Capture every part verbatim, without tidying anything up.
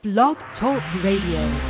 Blog Talk Radio.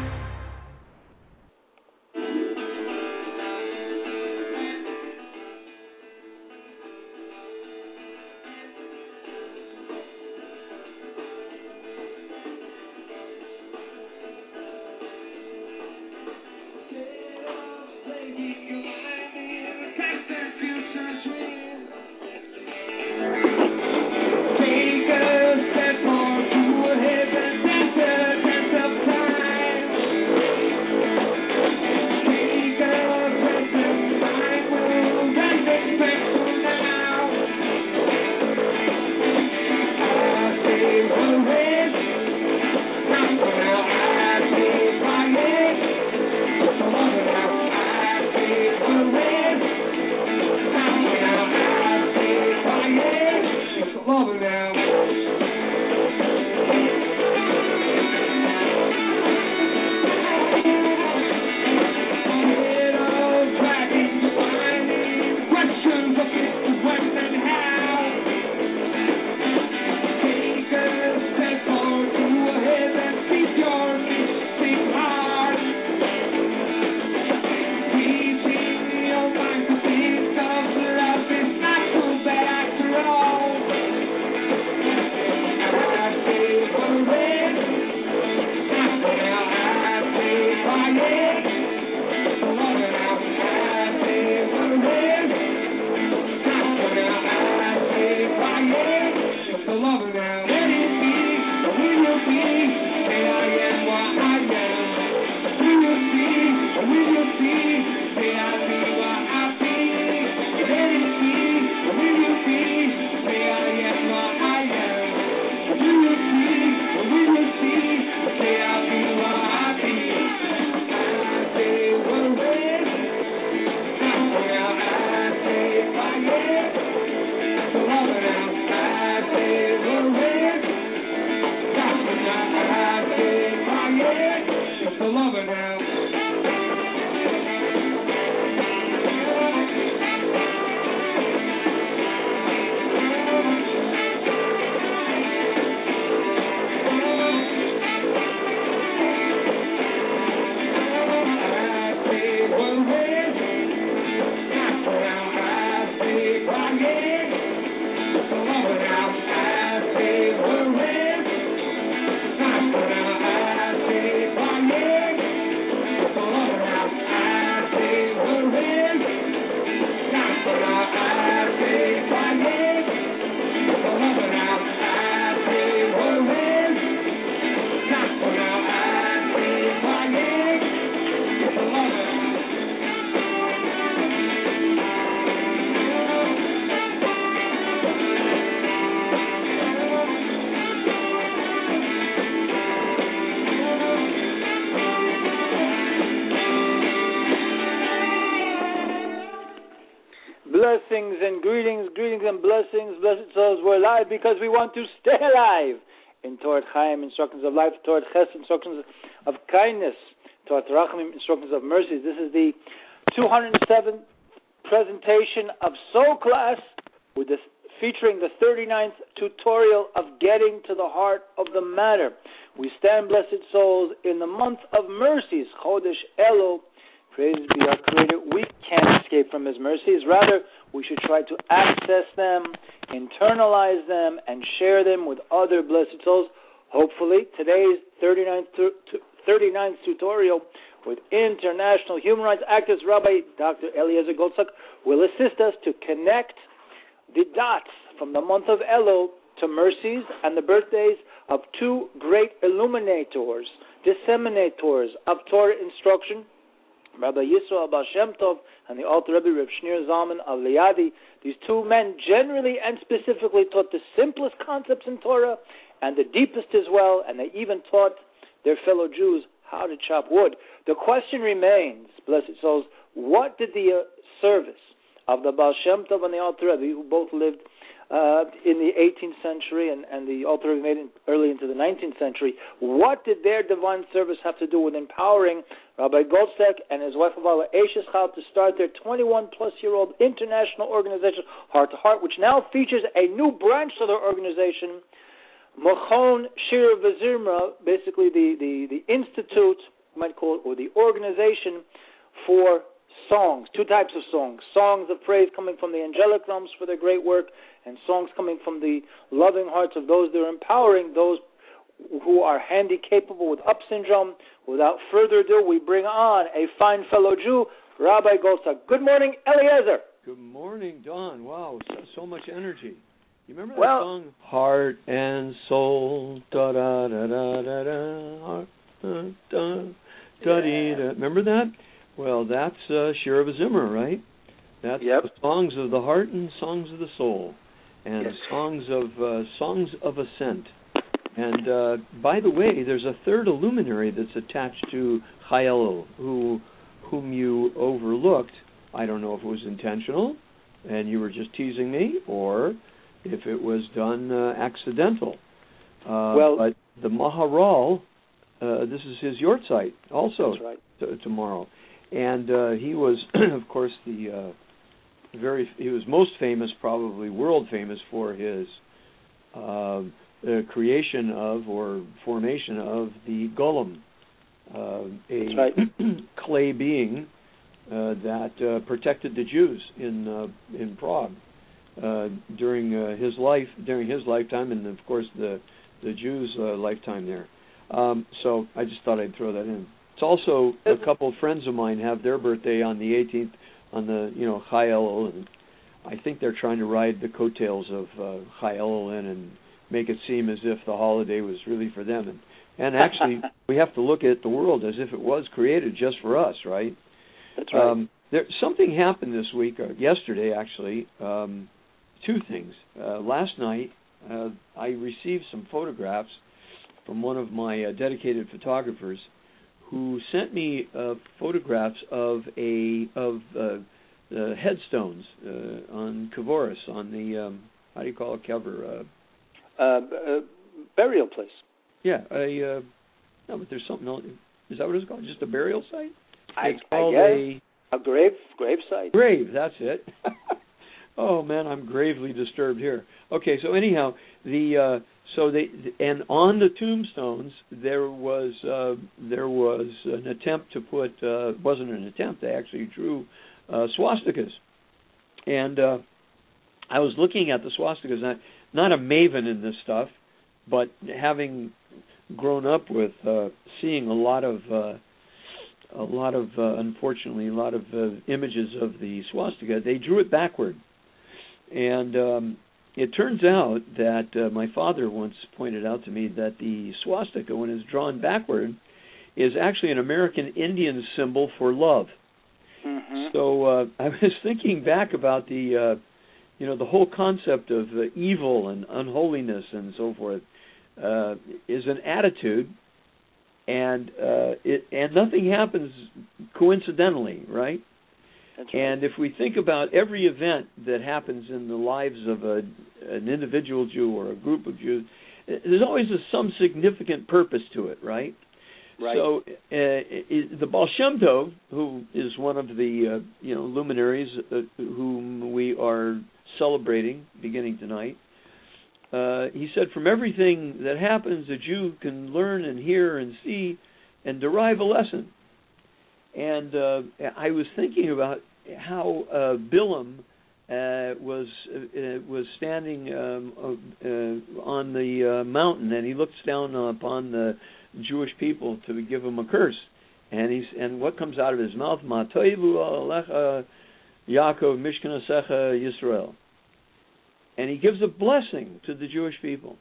Blessings and greetings, greetings and blessings, blessed souls. We're alive because we want to stay alive. In Torah Chaim, instructions of life, Torah Ches, instructions of kindness, Torah Rachamim, instructions of mercies. This is the two hundred seventh presentation of Soul Class, with this, featuring the thirty-ninth tutorial of getting to the heart of the matter. We stand, blessed souls, in the month of mercies, Chodesh Elul. Praise be our Creator. We can't escape from His mercies. Rather, we should try to access them, internalize them, and share them with other blessed souls. Hopefully, today's thirty-ninth, thirty-ninth tutorial with international human rights activist Rabbi Doctor Eliezer Goldstuck will assist us to connect the dots from the month of Elul to mercies and the birthdays of two great illuminators, disseminators of Torah instruction, Rabbi Yisrael Baal Shem Tov and the Alter Rebbe Reb Shneur Zalman of Liadi. These two men generally and specifically taught the simplest concepts in Torah and the deepest as well, and they even taught their fellow Jews how to chop wood. The question remains, blessed souls, what did the uh, service of the Baal Shem Tov and the Alter Rebbe, who both lived uh, in the eighteenth century and, and the Alter Rebbe made it early into the nineteenth century, what did their divine service have to do with empowering Rabbi Goldstuck and his wife Avala Eishes Chal to start their twenty-one plus year old international organization, Heart to Heart, which now features a new branch to their organization, Machon Shir V'Zimra, basically the, the, the institute, you might call it, or the organization for songs, two types of songs. Songs of praise coming from the angelic realms for their great work, and songs coming from the loving hearts of those that are empowering those who are handy-capable with up syndrome. Without further ado, we bring on a fine fellow Jew, Rabbi Goldstock. Good morning, Eliezer. Good morning, Don. Wow, so, so much energy. You remember that well, song? Heart and soul, da da da da da da, heart, da da da dee da. Remember that? Well, that's uh, Shir of Zimmer, right? That's yep. the songs of the heart and songs of the soul, and yes. songs of uh, songs of ascent. And uh, by the way, there's a third luminary that's attached to Chayil, who whom you overlooked. I don't know if it was intentional, and you were just teasing me, or if it was done uh, accidental. Uh, well, but the Maharal, uh, this is his Yortzeit also right. t- tomorrow. And uh, he was, of course, the uh, very, he was most famous, probably world famous, for his uh, the creation of or formation of the Golem, uh, a right. clay being uh, that uh, protected the Jews in uh, in Prague uh, during uh, his life, during his lifetime, and of course the the Jews' uh, lifetime there. Um, so I just thought I'd throw that in. It's also a couple of friends of mine have their birthday on the eighteenth, on the you know Chai Elul, and I think they're trying to ride the coattails of uh, Chai Elul and make it seem as if the holiday was really for them. And, and actually, we have to look at the world as if it was created just for us, right? That's right. Um, there, something happened this week, or yesterday actually, um, two things. Uh, last night, uh, I received some photographs from one of my uh, dedicated photographers who sent me uh, photographs of a of uh, uh, headstones uh, on Kavoris, on the, um, how do you call it, cover? Uh, Uh, uh, burial place. Yeah, a uh, no, but there's something else. Is that what it's called? Just a burial site? I, it's called I guess. A, a grave, grave site. Grave, that's it. Oh man, I'm gravely disturbed here. Okay, so anyhow, the uh, so they and on the tombstones there was uh, there was an attempt to put uh, wasn't an attempt. They actually drew uh, swastikas, and uh, I was looking at the swastikas. And I, not a maven in this stuff, but having grown up with uh, seeing a lot of, uh, a lot of, uh, unfortunately, a lot of uh, images of the swastika, they drew it backward. And um, it turns out that uh, my father once pointed out to me that the swastika, when it's drawn backward, is actually an American Indian symbol for love. Mm-hmm. So uh, I was thinking back about the... Uh, You know, the whole concept of uh, evil and unholiness and so forth uh, is an attitude, and uh, it and nothing happens coincidentally, right? That's right? And if we think about every event that happens in the lives of a, an individual Jew or a group of Jews, there's always a, some significant purpose to it, right? Right. So uh, it, the Baal Shem Tov, who is one of the uh, you know luminaries uh, whom we are celebrating beginning tonight, uh, he said, from everything that happens, a Jew can learn and hear and see and derive a lesson. And uh, I was thinking about how uh, Bilam uh, was uh, was standing um, uh, on the uh, mountain, and he looks down upon the Jewish people to give them a curse. And he's and what comes out of his mouth? Ma toivu alecha Yaakov mishkanesecha Yisrael. And he gives a blessing to the Jewish people.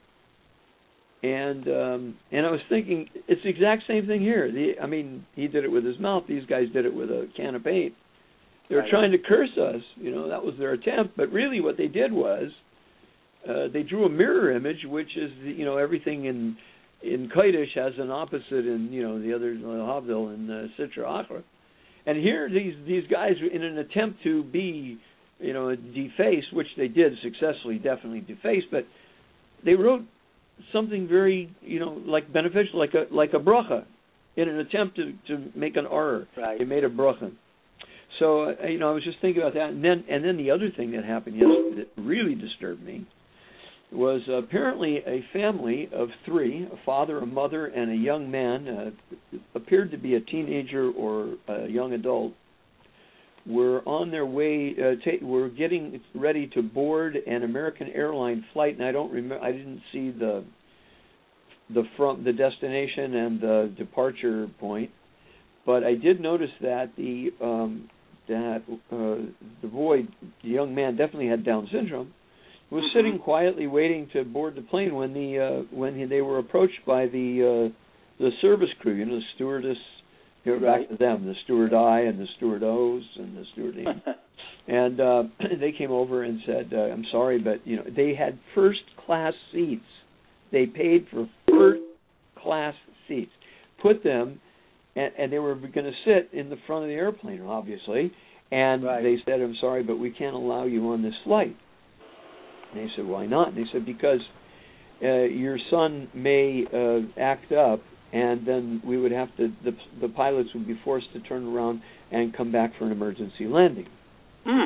And um, and I was thinking, it's the exact same thing here. The, I mean, he did it with his mouth. These guys did it with a can of paint. They were right. trying to curse us. You know, that was their attempt. But really what they did was uh, they drew a mirror image, which is, the, you know, everything in in Kodesh has an opposite in, you know, the other, Havdil and uh, Sitra Achra. And here these, these guys, in an attempt to be... you know, deface, which they did successfully, definitely deface, but they wrote something very, you know, like beneficial, like a like a bracha, in an attempt to, to make an error. Right. They made a bracha. So, uh, you know, I was just thinking about that, and then and then the other thing that happened yesterday that really disturbed me was apparently a family of three, a father, a mother, and a young man, uh, appeared to be a teenager or a young adult, were on their way, uh, ta- were getting ready to board an American airline flight, and I don't remember, I didn't see the the from the destination and the departure point, but I did notice that the um, that uh, the boy, the young man, definitely had Down syndrome. Was mm-hmm. sitting quietly waiting to board the plane when the uh, when he, they were approached by the uh, the service crew, you know, the stewardess. You know, right. back to them, the steward I and the steward O's and the stewardess. And uh, they came over and said, uh, "I'm sorry, but you know, they had first class seats. They paid for first class seats. Put them, and, and they were going to sit in the front of the airplane, obviously. And right. they said, "I'm sorry, but we can't allow you on this flight." And they said, "Why not?" And they said, "Because uh, your son may uh, act up, and then we would have to, the, the pilots would be forced to turn around and come back for an emergency landing." Mm.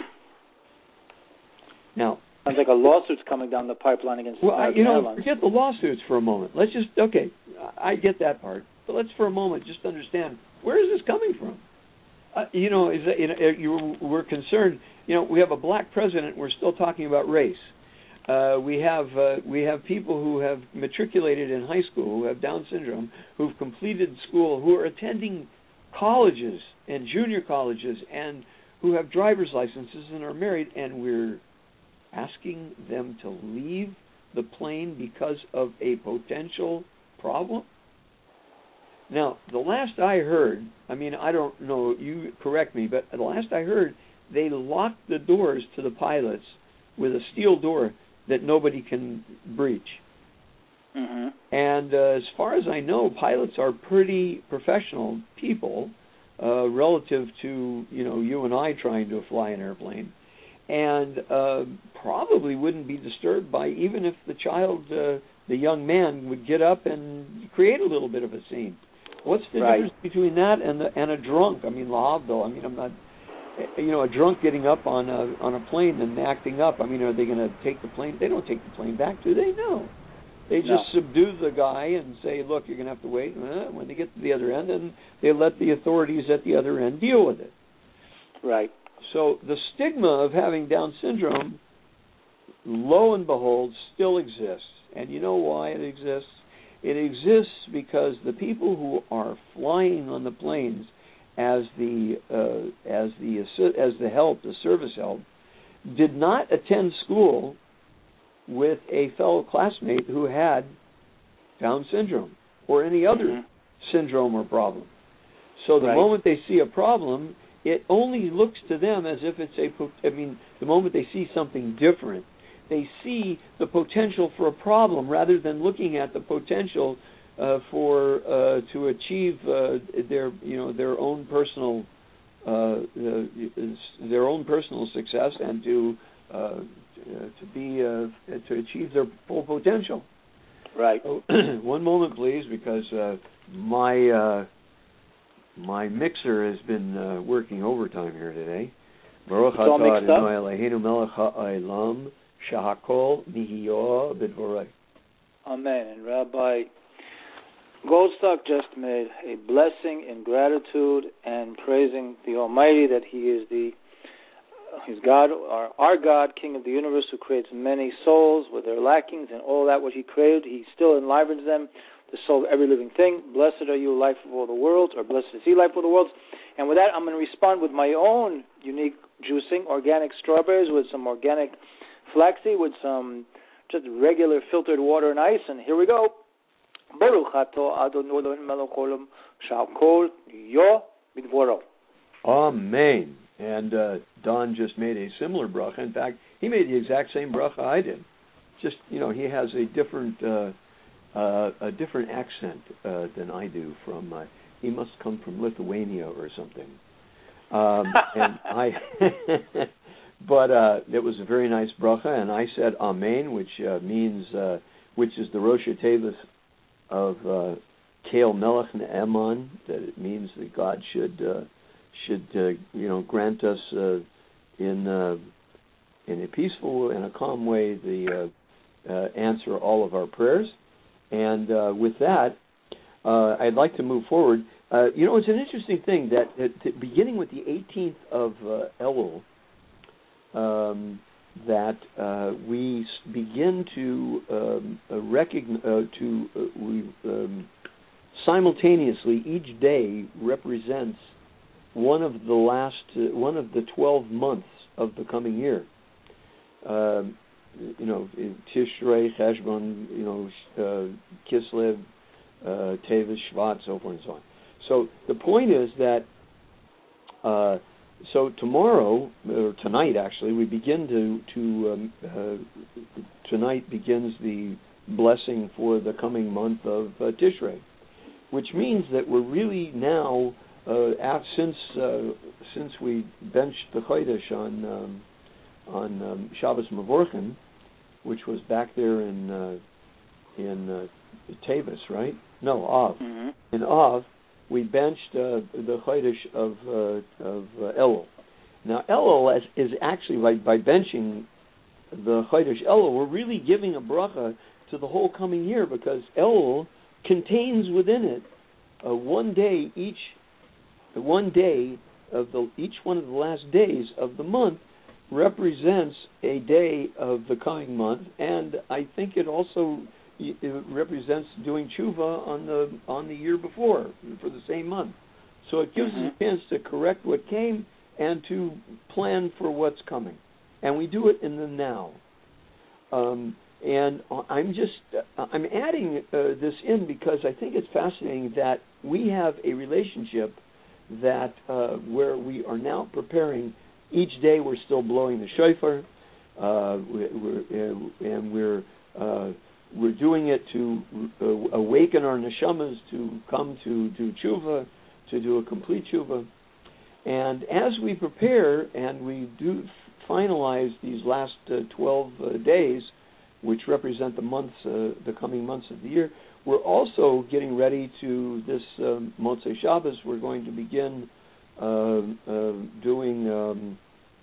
Now, sounds like a lawsuit's coming down the pipeline against well, American you know, Airlines. Forget the lawsuits for a moment. Let's just, okay, I get that part, but let's for a moment just understand, where is this coming from? Uh, you know, is that, you know, you we're concerned, you know, we have a black president, we're still talking about race. Uh, we have uh, we have people who have matriculated in high school, who have Down syndrome, who've completed school, who are attending colleges and junior colleges, and who have driver's licenses and are married, and we're asking them to leave the plane because of a potential problem? Now, the last I heard, I mean, I don't know, you correct me, but the last I heard, they locked the doors to the pilots with a steel door that nobody can breach. Mm-hmm. And uh, as far as I know, pilots are pretty professional people uh, relative to, you know, you and I trying to fly an airplane, and uh, probably wouldn't be disturbed by, even if the child, uh, the young man, would get up and create a little bit of a scene. What's the right. difference between that and the, and a drunk? I mean, lahavdil. I mean, I'm not. You know, a drunk getting up on a on a plane and acting up. I mean, are they going to take the plane? They don't take the plane back, do they? No. They just no. subdue the guy and say, "Look, you're going to have to wait." When they get to the other end, then they let the authorities at the other end deal with it. Right. So the stigma of having Down syndrome, lo and behold, still exists. And you know why it exists? It exists because the people who are flying on the planes as the uh, as the as the help, the service help, did not attend school with a fellow classmate who had Down syndrome or any other mm-hmm. syndrome or problem. So the right. moment they see a problem, it only looks to them as if it's a. I mean, the moment they see something different, they see the potential for a problem rather than looking at the potential Uh, for uh, to achieve uh, their you know their own personal uh, uh, their own personal success and to uh, to be uh, to achieve their full potential. Right. So, one moment, please, because uh, my uh, my mixer has been uh, working overtime here today. Baruch atah Adonai Eloheinu melech ha'olam shehakol nihiyo b'dvorei. Amen. And Rabbi Goldstock just made a blessing in gratitude and praising the Almighty that He is the He's God, our, our God, King of the universe, who creates many souls with their lackings and all that what He created. He still enlivens them, the soul of every living thing. Blessed are you, life of all the worlds, or blessed is He, life of all the worlds. And with that, I'm going to respond with my own unique juicing, organic strawberries with some organic flaxseed, with some just regular filtered water and ice. And here we go. Baruch atah Adonai Eloheinu melech haolam shehakol nihiyo b'dvoro. Amen. And uh, Don just made a similar bracha. In fact, he made the exact same bracha I did. Just, you know, he has a different uh, uh, a different accent uh, than I do. From uh, he must come from Lithuania or something. Um, and I, but uh, it was a very nice bracha, and I said Amen, which uh, means uh, which is the Rosh Tevis of uh, Kael Melech Ne'eman, that it means that God should uh, should uh, you know grant us uh, in uh, in a peaceful and a calm way the uh, uh, answer all of our prayers. And uh, with that, uh, I'd like to move forward. Uh, you know, it's an interesting thing that, that beginning with the eighteenth of uh, Elul, um, that uh, we begin to um, uh, recognize, uh, to uh, we um, simultaneously each day represents one of the last, uh, one of the twelve months of the coming year. Um, you know, Tishrei, Cheshvan, you know, uh, Kislev, uh, Tevis, Shvat, so forth and so on. So the point is that, uh, so tomorrow, or tonight actually, we begin to, to um, uh, tonight begins the blessing for the coming month of uh, Tishrei, which means that we're really now, uh, af- since uh, since we benched the Chodesh on um, on um, Shabbos Mevorchen, which was back there in uh, in uh, Tevis, right? No, Av. Mm-hmm. In Av, we benched uh, the Chodesh of uh, of uh, Elul. Now, Elul is, is actually, by, by benching the Chodesh Elul, we're really giving a bracha to the whole coming year, because Elul contains within it uh, one day each, one day of the each one of the last days of the month represents a day of the coming month, and I think it also it represents doing tshuva on the on the year before for the same month. So it gives mm-hmm. us a chance to correct what came and to plan for what's coming, and we do it in the now. Um, and I'm just I'm adding uh, this in because I think it's fascinating that we have a relationship that uh, where we are now preparing. Each day we're still blowing the shofar, uh, we're, we're, and we're uh, we're doing it to uh, awaken our neshamas to come to do tshuva, to do a complete tshuva. And as we prepare and we do finalize these last uh, twelve uh, days, which represent the months, uh, the coming months of the year, we're also getting ready to this um, Motzei Shabbos. We're going to begin uh, uh, doing um,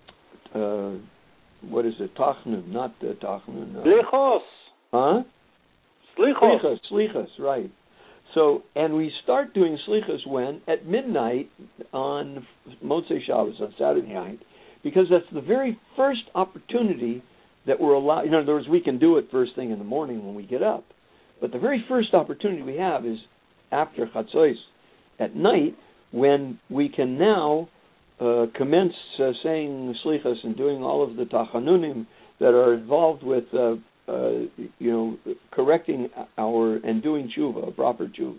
uh, what is it? Tachnun, not uh, Tachnun. Uh, Slichos. Huh? Slichos. Slichos. Slichos, right. So, and we start doing Slichos when? At midnight on Motzei Shabbos, on Saturday night, because that's the very first opportunity that we're allowed. In other words, we can do it first thing in the morning when we get up. But the very first opportunity we have is after Chatzos at night, when we can now uh, commence uh, saying Slichos and doing all of the tachanunim that are involved with, uh, uh, you know, correcting our and doing tshuva, a proper tshuva.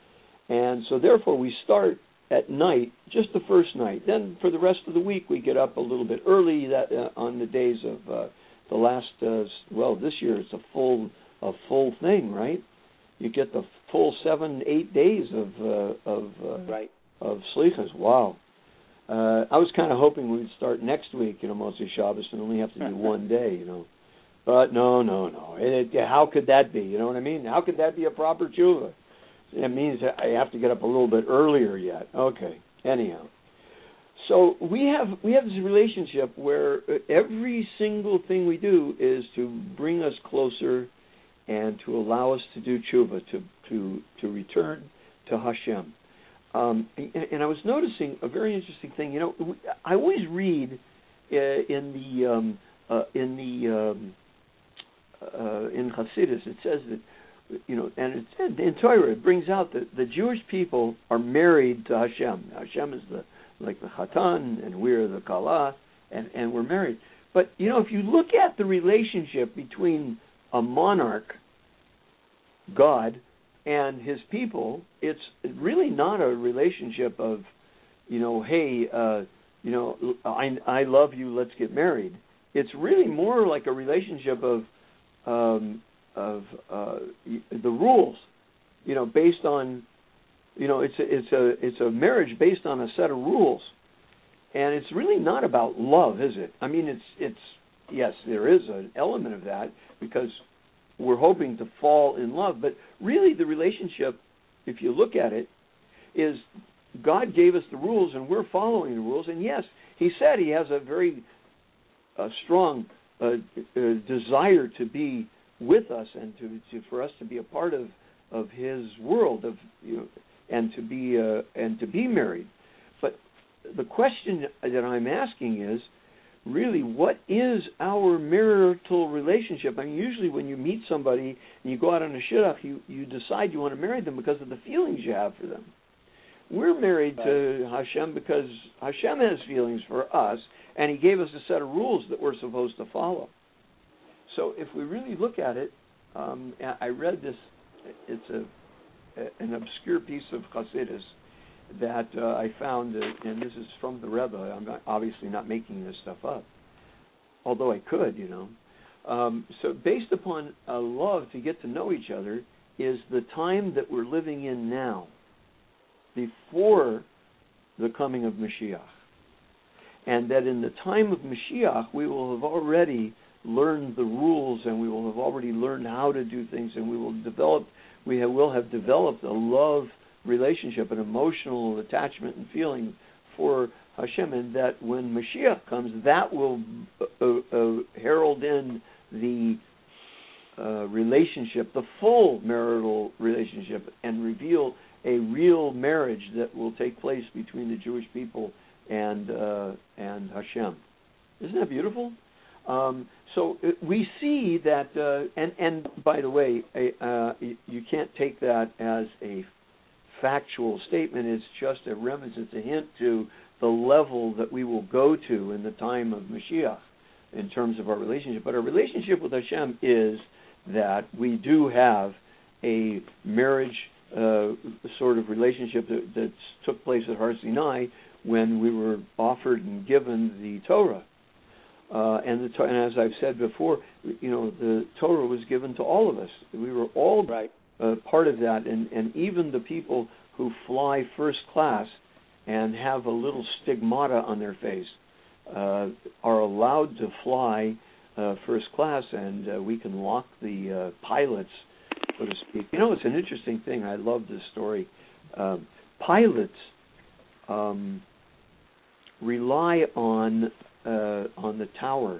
And so therefore we start at night, just the first night. Then for the rest of the week we get up a little bit early that uh, on the days of uh, the last, uh, well, this year it's a full a full thing, right? You get the full seven, eight days of uh, of uh, right. of Slichas. Wow. Uh, I was kind of hoping we'd start next week, you know, Motzei Shabbos, and only have to do one day, you know. But no, no, no. It, it, how could that be? You know what I mean? How could that be a proper tshuva? It means that I have to get up a little bit earlier yet. Okay. Anyhow. So we have we have this relationship where every single thing we do is to bring us closer and to allow us to do tshuva, to to to return to Hashem. Um, and, and I was noticing a very interesting thing. You know, I always read uh, in the um, uh, in the um, uh, in Hasidus, it says that, you know, and it's in Torah, it brings out that the Jewish people are married to Hashem. Hashem is the like the Chatan, and we're the Kala, and and we're married. But you know, if you look at the relationship between a monarch, God, and his people, it's really not a relationship of, you know, hey, uh, you know, I, I love you, let's get married. It's really more like a relationship of um, of uh, the rules, you know, based on, you know, it's a, it's a it's a marriage based on a set of rules, and it's really not about love, is it? I mean, it's it's yes, there is an element of that because we're hoping to fall in love, but really the relationship, if you look at it, is God gave us the rules and we're following the rules. And yes, He said He has a very uh, strong uh, uh, desire to be with us and to, to for us to be a part of, of His world of you know, and to be uh, and to be married. But the question that I'm asking is, really, what is our marital relationship? I mean, usually when you meet somebody and you go out on a shidduch, you, you decide you want to marry them because of the feelings you have for them. We're married to Hashem because Hashem has feelings for us, and He gave us a set of rules that we're supposed to follow. So if we really look at it, um, I read this, it's a, an obscure piece of Chassidus that uh, I found, uh, and this is from the Rebbe. I'm not, obviously not making this stuff up, although I could, you know. Um, so based upon a love to get to know each other is the time that we're living in now, before the coming of Mashiach. And that in the time of Mashiach, we will have already learned the rules, and we will have already learned how to do things, and we will develop, we have, will have developed a love relationship, an emotional attachment and feeling for Hashem, and that when Mashiach comes, that will uh, uh, herald in the uh, relationship, the full marital relationship, and reveal a real marriage that will take place between the Jewish people and uh, and Hashem. Isn't that beautiful? Um, so uh, we see that, uh, and and by the way, uh, you can't take that as a factual statement. It's just a remnant, it's a hint to the level that we will go to in the time of Mashiach in terms of our relationship. But our relationship with Hashem is that we do have a marriage uh, sort of relationship that, that took place at Har Sinai when we were offered and given the Torah. Uh, and, the, and as I've said before, you know, the Torah was given to all of us. We were all right. uh, part of that, and, and even the people who fly first class and have a little stigmata on their face uh, are allowed to fly uh, first class, and uh, we can lock the uh, pilots, so to speak. You know, it's an interesting thing. I love this story. Uh, pilots um, rely on uh, on the tower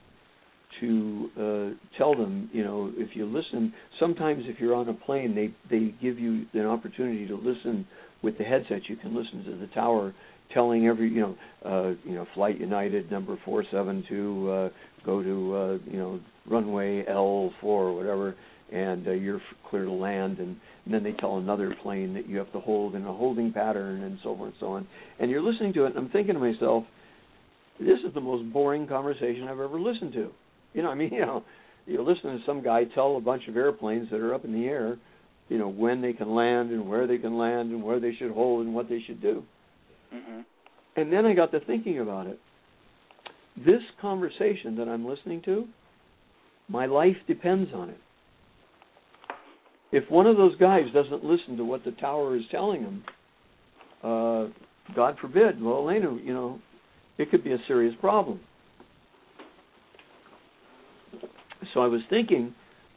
to uh, tell them, you know, if you listen, sometimes if you're on a plane, they, they give you an opportunity to listen with the headset. You can listen to the tower telling every, you know, uh, you know, Flight United number four seven two, uh, go to, uh, you know, runway L four or whatever, and uh, you're clear to land, and, and then they tell another plane that you have to hold in a holding pattern and so forth and so on. And you're listening to it, and I'm thinking to myself, this is the most boring conversation I've ever listened to. You know, I mean, you know, you're listening to some guy tell a bunch of airplanes that are up in the air, you know, when they can land and where they can land and where they should hold and what they should do. Mm-hmm. And then I got to thinking about it. This conversation that I'm listening to, my life depends on it. If one of those guys doesn't listen to what the tower is telling him, uh, God forbid, well, Elena, you know, it could be a serious problem. So I was thinking,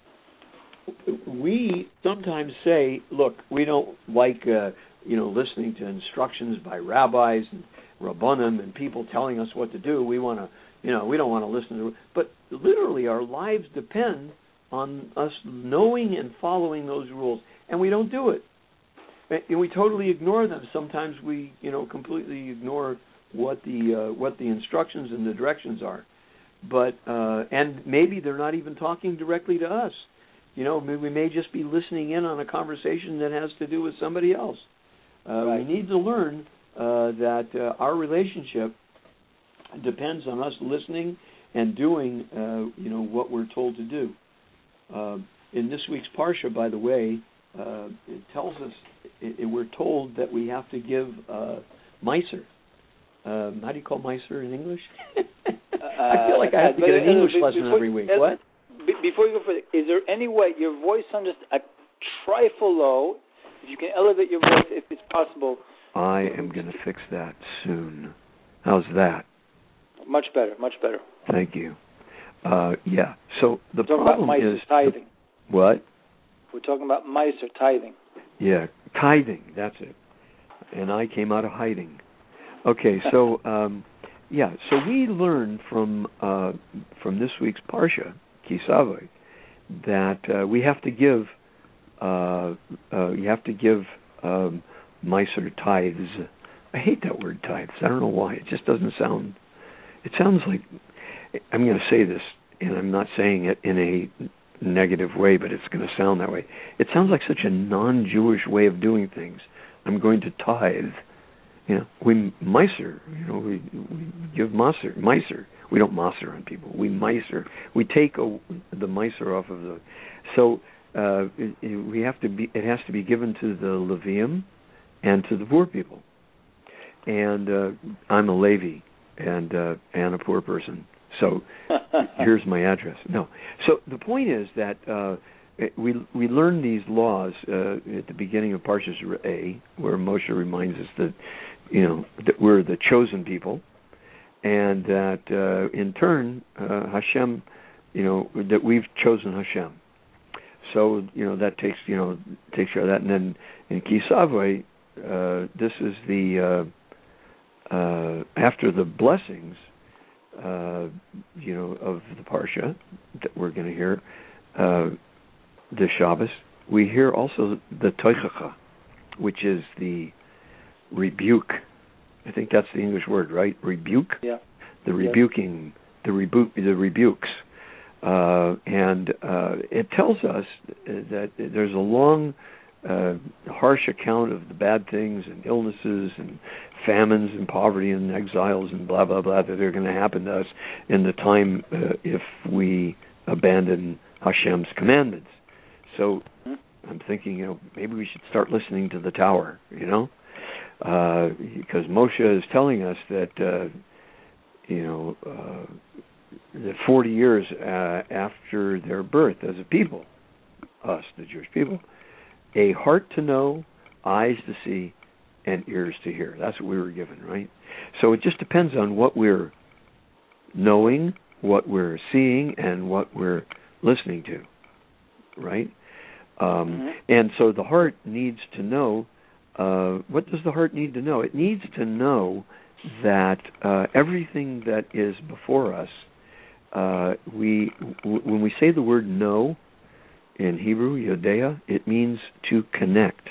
we sometimes say, look, we don't like, uh, you know, listening to instructions by rabbis and rabbanim and people telling us what to do. We want to, you know, we don't want to listen to it. But literally our lives depend on us knowing and following those rules, and we don't do it. And we totally ignore them. Sometimes we, you know, completely ignore what the uh, what the instructions and the directions are. But uh, and maybe they're not even talking directly to us. You know, we may just be listening in on a conversation that has to do with somebody else. Uh, right. We need to learn uh, that uh, our relationship depends on us listening and doing, uh, you know, what we're told to do. Uh, in this week's Parsha, by the way, uh, it tells us, it, it, we're told that we have to give uh, Meiser. Um, how do you call Meiser in English? I feel like I have to get an English uh, lesson before, every week. Uh, what? B- before you go further, is there any way, your voice sounds just a trifle low, if you can elevate your voice if it's possible. I am going to fix that soon. How's that? Much better, much better. Thank you. Uh, yeah, so the We're talking problem about Meiser, is... tithing. The, what? We're talking about Meiser, tithing. Yeah, tithing, that's it. And I came out of hiding. Okay, so... Um, Yeah, so we learned from uh, from this week's Parsha, Kisavai, that uh, we have to give. Uh, uh, you have to give um, Meiser tithes. I hate that word tithes. I don't know why. It just doesn't sound. It sounds like. I'm going to say this, and I'm not saying it in a negative way, but it's going to sound that way. It sounds like such a non-Jewish way of doing things. I'm going to tithe. You know, we Meiser. You know, we, we give Maser. Meiser. We don't Maser on people. We Meiser. We take a, the Meiser off of the. So. Uh, it, it, we have to be. It has to be given to the Levium and to the poor people. And uh, I'm a Levi and uh, and a poor person. So here's my address. No. So the point is that uh, we we learn these laws uh, at the beginning of Parshas Re'eh, where Moshe reminds us that you know that we're the chosen people, and that uh, in turn uh, Hashem, you know, that we've chosen Hashem. So you know that takes you know takes care of that, and then in Kisavai, uh, this is the uh, uh, after the blessings, uh, you know, of the parsha that we're going to hear, uh, the Shabbos. We hear also the Toichacha, which is the rebuke. I think that's the English word, right? Rebuke. Yeah. The rebuking, yeah. the rebuke, the rebukes. Uh, and uh, it tells us that there's a long, uh, harsh account of the bad things and illnesses and famines and poverty and exiles and blah, blah, blah that are going to happen to us in the time uh, if we abandon Hashem's commandments. So I'm thinking, you know, maybe we should start listening to the Tower, you know, uh, because Moshe is telling us that, uh, you know, uh, that forty years uh, after their birth as a people, us, the Jewish people, a heart to know, eyes to see, and ears to hear. That's what we were given, right? So it just depends on what we're knowing, what we're seeing, and what we're listening to, right? Um, mm-hmm. And so the heart needs to know, uh, what does the heart need to know? It needs to know that uh, everything that is before us, Uh, we w- when we say the word know in Hebrew, Yodea, it means to connect,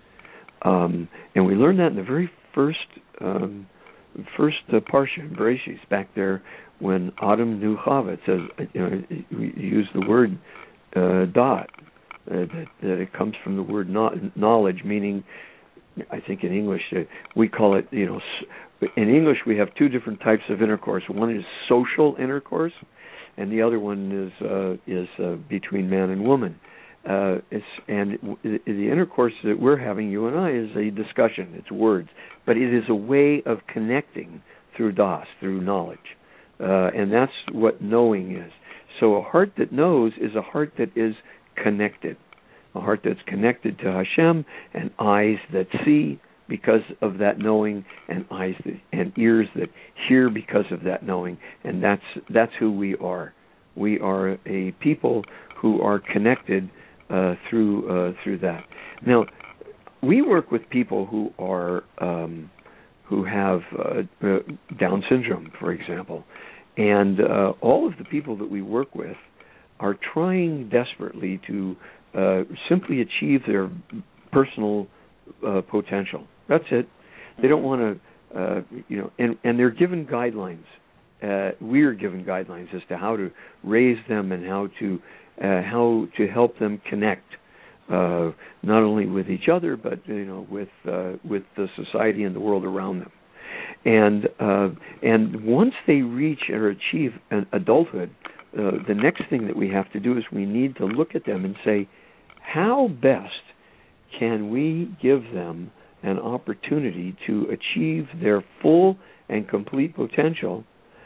um, and we learned that in the very first um, first uh, parsha in Bereshis, back there when Adam knew Chava. It says, you know, we use the word uh, dot, uh, that, that it comes from the word no- knowledge, meaning, I think in English uh, we call it, you know, in English we have two different types of intercourse. One is social intercourse, and the other one is uh, is uh, between man and woman. Uh, it's, and w- the intercourse that we're having, you and I, is a discussion. It's words, but it is a way of connecting through das, through knowledge, uh, and that's what knowing is. So a heart that knows is a heart that is connected, a heart that's connected to Hashem, and eyes that see because of that knowing, and eyes that, and ears that hear because of that knowing, and that's that's who we are. We are a people who are connected uh, through uh, through that. Now, we work with people who are um, who have uh, uh, Down syndrome, for example, and uh, all of the people that we work with are trying desperately to uh, simply achieve their personal uh, potential. That's it. They don't want to, uh, you know, and, and they're given guidelines. Uh, we are given guidelines as to how to raise them and how to uh, how to help them connect, uh, not only with each other but you know with uh, with the society and the world around them. And uh, and once they reach or achieve an adulthood, uh, the next thing that we have to do is we need to look at them and say, how best can we give them an opportunity to achieve their full and complete potential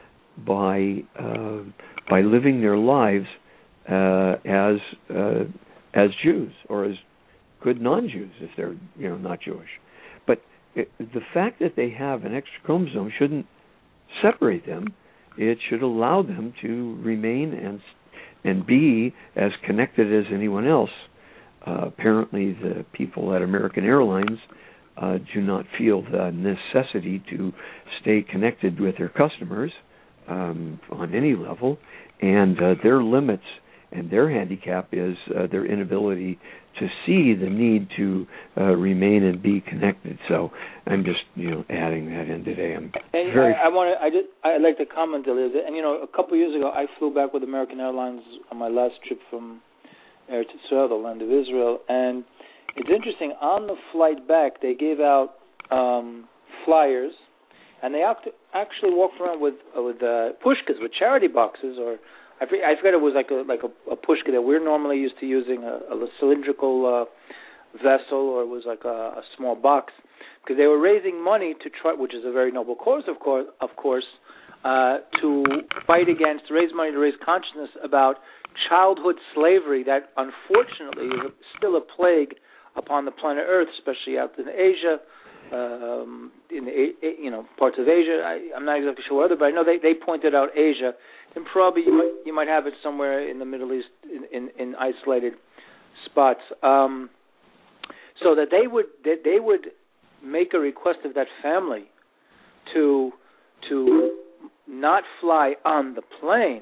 by uh, by living their lives uh, as uh, as Jews or as good non-Jews if they're you know not Jewish. But it, the fact that they have an extra chromosome shouldn't separate them. It should allow them to remain and and be as connected as anyone else. Uh, apparently, the people at American Airlines uh, do not feel the necessity to stay connected with their customers um, on any level, and uh, their limits and their handicap is uh, their inability to see the need to uh, remain and be connected. So I'm just, you know, adding that in today. I'm and very. I, I want to. I just. I'd like to comment a little bit. And you know, a couple of years ago, I flew back with American Airlines on my last trip from Eretz Yisrael, the land of Israel, and it's interesting. On the flight back, they gave out um, flyers, and they act- actually walked around with uh, with uh, pushkas, with charity boxes, or I forget, I forget it was like a like a, a pushka that we're normally used to using, a, a cylindrical uh, vessel, or it was like a, a small box, because they were raising money to try, which is a very noble cause, of course, of course, uh, to fight against, to raise money to raise consciousness about childhood slavery that unfortunately is still a plague upon the planet Earth, especially out in Asia, um, in the, you know, parts of Asia. I, I'm not exactly sure whether, but I know they, they pointed out Asia, and probably you might, you might have it somewhere in the Middle East in, in, in isolated spots. Um, so that they would that they would make a request of that family to to not fly on the plane.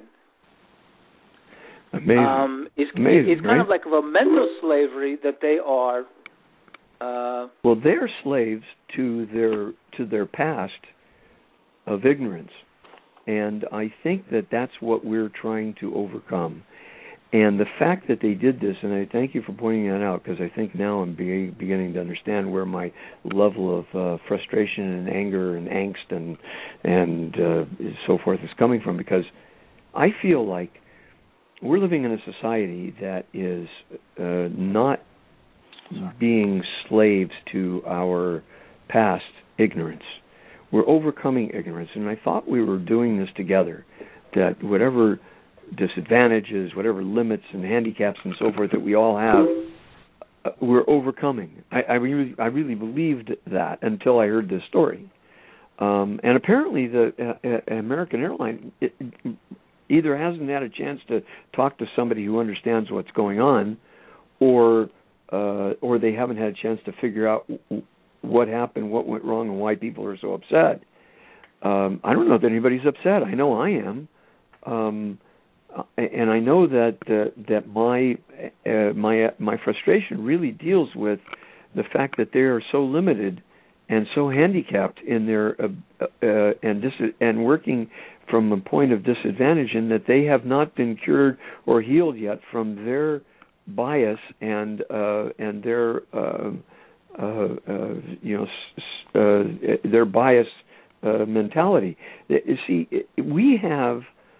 Amazing. Um, it's, Amazing, it's kind right? of like a mental slavery that they are. Uh, well, they're slaves to their to their past of ignorance, and I think that that's what we're trying to overcome. And the fact that they did this, and I thank you for pointing that out, because I think now I'm be, beginning to understand where my level of uh, frustration and anger and angst and and uh, so forth is coming from, because I feel like we're living in a society that is uh, not being slaves to our past ignorance. We're overcoming ignorance, and I thought we were doing this together, that whatever disadvantages, whatever limits and handicaps and so forth that we all have, uh, we're overcoming. I, I really, I really believed that until I heard this story. Um, and apparently the uh, uh, American Airlines it, either hasn't had a chance to talk to somebody who understands what's going on, or uh, or they haven't had a chance to figure out what happened, what went wrong, and why people are so upset. Um, I don't know that anybody's upset. I know I am. Um, and I know that uh, that my uh, my my frustration really deals with the fact that they are so limited and so handicapped in their uh, uh, and dis- and working from a point of disadvantage, in that they have not been cured or healed yet from their bias and uh, and their uh, uh, uh, you know s- uh, their bias uh, mentality. You see, we have.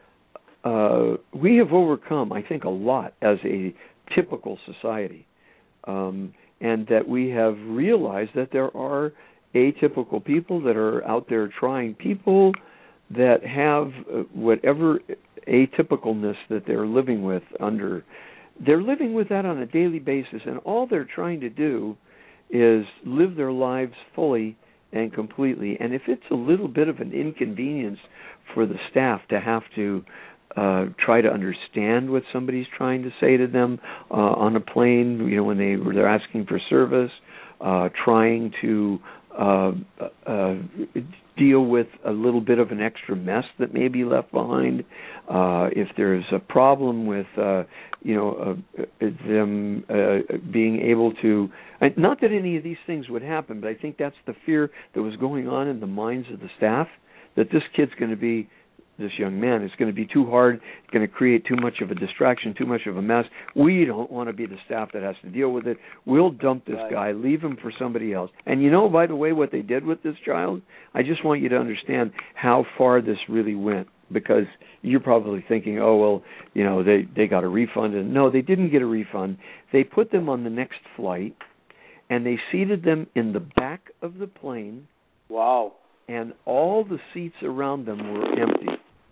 Uh, we have overcome, I think, a lot as a typical society, um, and that we have realized that there are atypical people that are out there trying, people that have uh, whatever atypicalness that they're living with under. They're living with that on a daily basis, and all they're trying to do is live their lives fully and completely. And if it's a little bit of an inconvenience for the staff to have to Uh, try to understand what somebody's trying to say to them uh, on a plane, you know, when they they're asking for service, uh, trying to uh, uh, deal with a little bit of an extra mess that may be left behind. Uh, if there's a problem with, uh, you know, uh, them uh, being able to, not that any of these things would happen, but I think that's the fear that was going on in the minds of the staff, that this kid's going to be. This young man is going to be too hard, it's going to create too much of a distraction, too much of a mess. We don't want to be the staff that has to deal with it. We'll dump this right. guy, leave him for somebody else. And you know, by the way, what they did with this child? I just want you to understand how far this really went, because you're probably thinking, oh, well, you know, they, they got a refund. And no, they didn't get a refund. They put them on the next flight, and they seated them in the back of the plane. Wow. And all the seats around them were empty.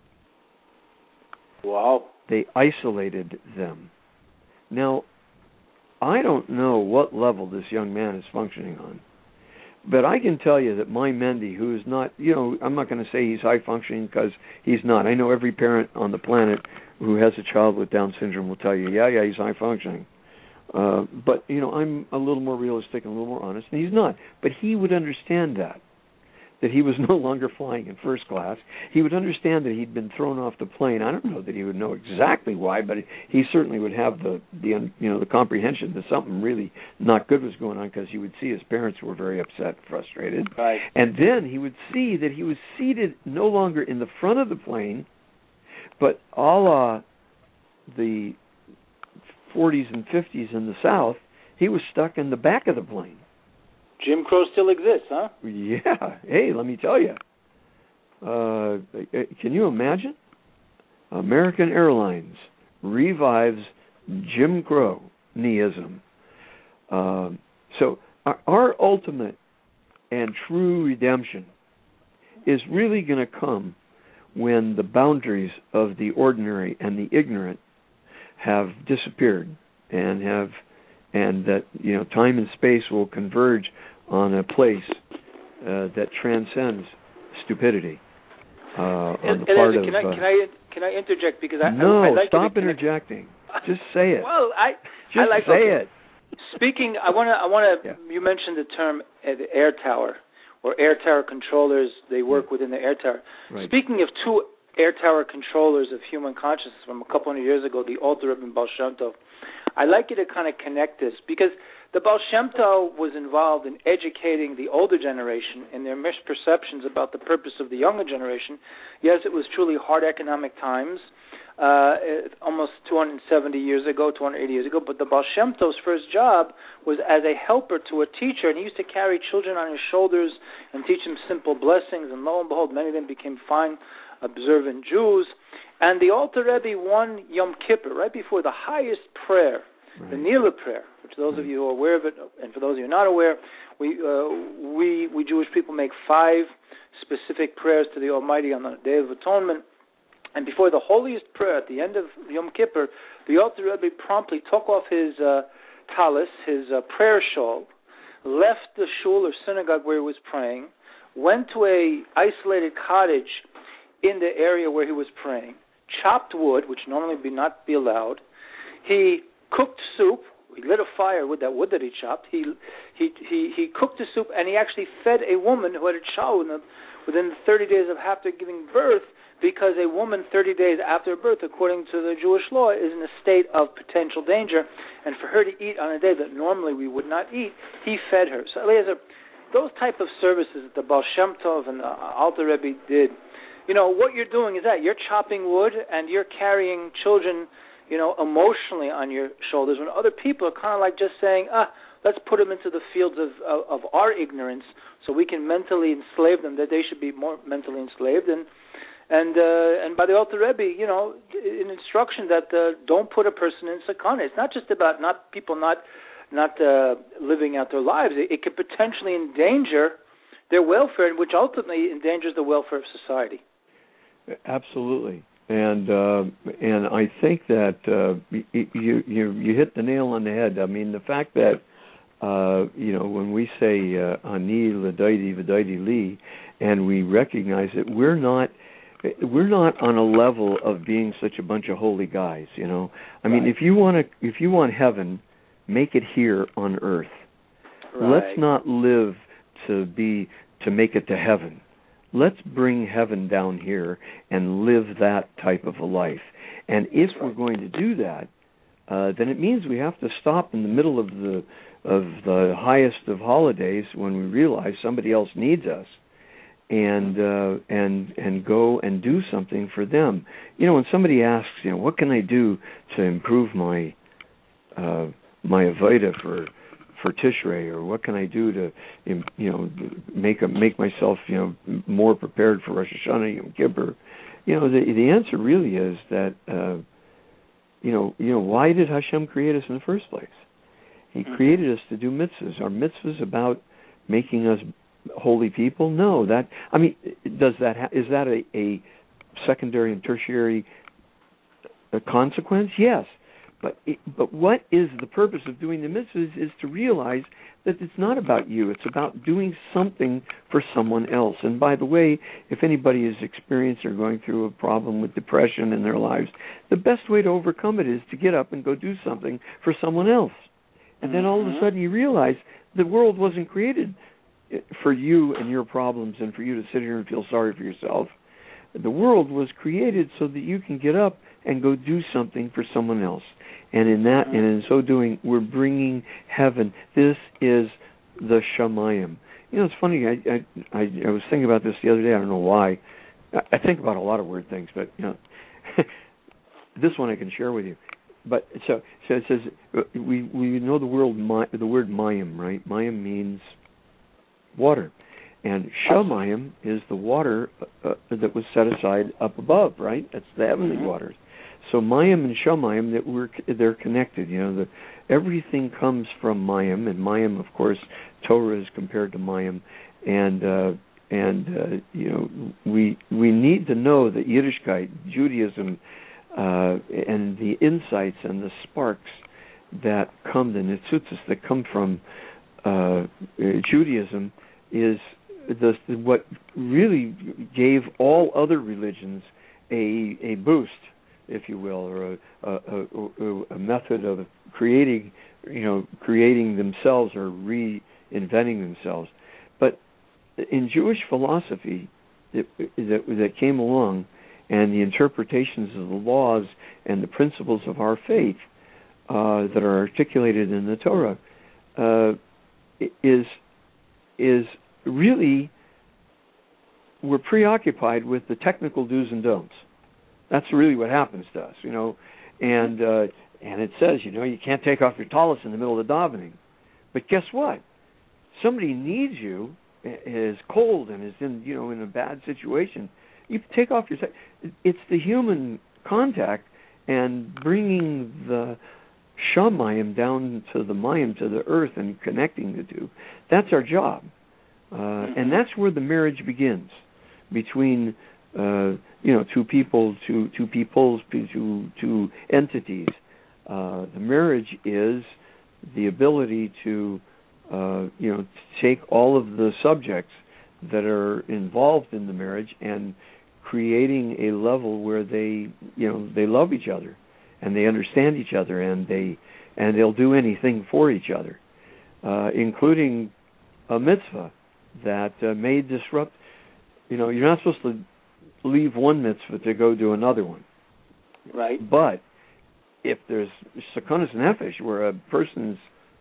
Wow. They isolated them. Now, I don't know what level this young man is functioning on, but I can tell you that my Mendy, who is not, you know, I'm not going to say he's high functioning, because he's not. I know every parent on the planet who has a child with Down syndrome will tell you, yeah, yeah, he's high functioning. Uh, but, you know, I'm a little more realistic and a little more honest, and he's not. But he would understand that. that he was no longer flying in first class. He would understand that he'd been thrown off the plane. I don't know that he would know exactly why, but he certainly would have the, the you know, the comprehension that something really not good was going on, because he would see his parents were very upset, frustrated. Right. And then he would see that he was seated no longer in the front of the plane, but a la the forties and fifties in the South, he was stuck in the back of the plane. Jim Crow still exists, huh? Yeah. Hey, let me tell you. Uh, can you imagine? American Airlines revives Jim Crow-ism. Uh, so our, our ultimate and true redemption is really going to come when the boundaries of the ordinary and the ignorant have disappeared, and have, and that, you know, time and space will converge on a place uh, that transcends stupidity uh, on the part Eliezer, of. Can I, uh, can I can I interject, because I no I, I like stop to interjecting. Just say it. Well, I just I like say okay. it. Speaking, I want to I want to. Yeah. You mentioned the term uh, the air tower, or air tower controllers. They work within the air tower. Right. Speaking of two air tower controllers of human consciousness from a couple hundred years ago, the Alter Rebbe and Baal Shem Tov, I'd like you to kind of connect this, because the Baal Shem Tov was involved in educating the older generation in their misperceptions about the purpose of the younger generation. Yes, it was truly hard economic times, uh, almost two hundred seventy years ago, two hundred eighty years ago, but the Baal Shem Tov's first job was as a helper to a teacher, and he used to carry children on his shoulders and teach them simple blessings, and lo and behold, many of them became fine, observant Jews. And the Alter Rebbe won Yom Kippur, right before the highest prayer, right. the Nila prayer, which those of you who are aware of it, and for those of you who are not aware, we, uh, we, we Jewish people make five specific prayers to the Almighty on the Day of Atonement. And before the holiest prayer at the end of Yom Kippur, the Alter Rebbe promptly took off his uh, talis, his uh, prayer shawl, left the shul or synagogue where he was praying, went to a isolated cottage in the area where he was praying, chopped wood, which normally would not be allowed. He cooked soup. He lit a fire with that wood that he chopped. He he he, he cooked the soup, and he actually fed a woman who had a child within the, within the thirty days of after giving birth, because a woman thirty days after birth, according to the Jewish law, is in a state of potential danger, and for her to eat on a day that normally we would not eat, he fed her. So, Eliezer, those type of services that the Baal Shem Tov and the Alter Rebbe did, you know, what you're doing is that you're chopping wood and you're carrying children, you know, emotionally on your shoulders, when other people are kind of like just saying, ah, let's put them into the fields of, of, of our ignorance so we can mentally enslave them, that they should be more mentally enslaved. And and uh, and by the Alter Rebbe, you know, an instruction that uh, don't put a person in sakana. It's not just about not people not not uh, living out their lives. It, it could potentially endanger their welfare, which ultimately endangers the welfare of society. Absolutely, and uh, and I think that uh, you you you hit the nail on the head. I mean, the fact that uh, you know, when we say ani l'daiti v'daiti li, and we recognize that we're not we're not on a level of being such a bunch of holy guys. You know, I mean, if you want to if you want heaven, make it here on earth. Right. Let's not live to be to make it to heaven. Let's bring heaven down here and live that type of a life. And if we're going to do that, uh, then it means we have to stop in the middle of the of the highest of holidays when we realize somebody else needs us, and uh, and and go and do something for them. You know, when somebody asks, you know, what can I do to improve my uh, my avoda for for Tishrei, or what can I do to, you know, make a, make myself, you know, more prepared for Rosh Hashanah, Yom Kippur? You know, the the answer really is that, uh, you know, you know, why did Hashem create us in the first place? He created us to do mitzvahs. Are mitzvahs about making us holy people? No, that I mean, does that ha- is that a, a secondary and tertiary uh, consequence? Yes. But it, but what is the purpose of doing the mitzvahs is to realize that it's not about you. It's about doing something for someone else. And by the way, if anybody is experienced or going through a problem with depression in their lives, the best way to overcome it is to get up and go do something for someone else. And then all of a sudden you realize the world wasn't created for you and your problems and for you to sit here and feel sorry for yourself. The world was created so that you can get up and go do something for someone else. And in that, and in so doing, we're bringing heaven. This is the Shamayim. You know, it's funny. I, I I I was thinking about this the other day. I don't know why. I think about a lot of weird things, but you know, this one I can share with you. But so so it says we we know the word the word Mayim, right? Mayim means water, and Shamayim is the water uh, that was set aside up above, right? That's the heavenly mm-hmm. waters. So Mayim and Shamayim, that we're they're connected. You know, the, everything comes from Mayim, and Mayim, of course, Torah is compared to Mayim, and uh, and uh, you know we we need to know that Yiddishkeit, Judaism, uh, and the insights and the sparks that come, the nitzutzos that come from uh, Judaism, is the what really gave all other religions a a boost, if you will, or a, a, a, a method of creating, you know, creating themselves or reinventing themselves. But in Jewish philosophy it, that, that came along, and the interpretations of the laws and the principles of our faith uh, that are articulated in the Torah uh, is is really, we're preoccupied with the technical do's and don'ts. That's really what happens to us, you know. And uh, and it says, you know, you can't take off your tallis in the middle of the davening. But guess what? Somebody needs you, is cold and is in, you know, in a bad situation. You take off your. It's the human contact and bringing the shamayim down to the mayim, to the earth, and connecting the two. That's our job, uh, and that's where the marriage begins between. Uh, you know, two people, two two peoples, two two entities. Uh, the marriage is the ability to, uh, you know, take all of the subjects that are involved in the marriage and creating a level where they, you know, they love each other and they understand each other and they and they'll do anything for each other, uh, including a mitzvah that uh, may disrupt. You know, you're not supposed to leave one mitzvah to go do another one. Right. But if there's sakonas nefesh, where a person's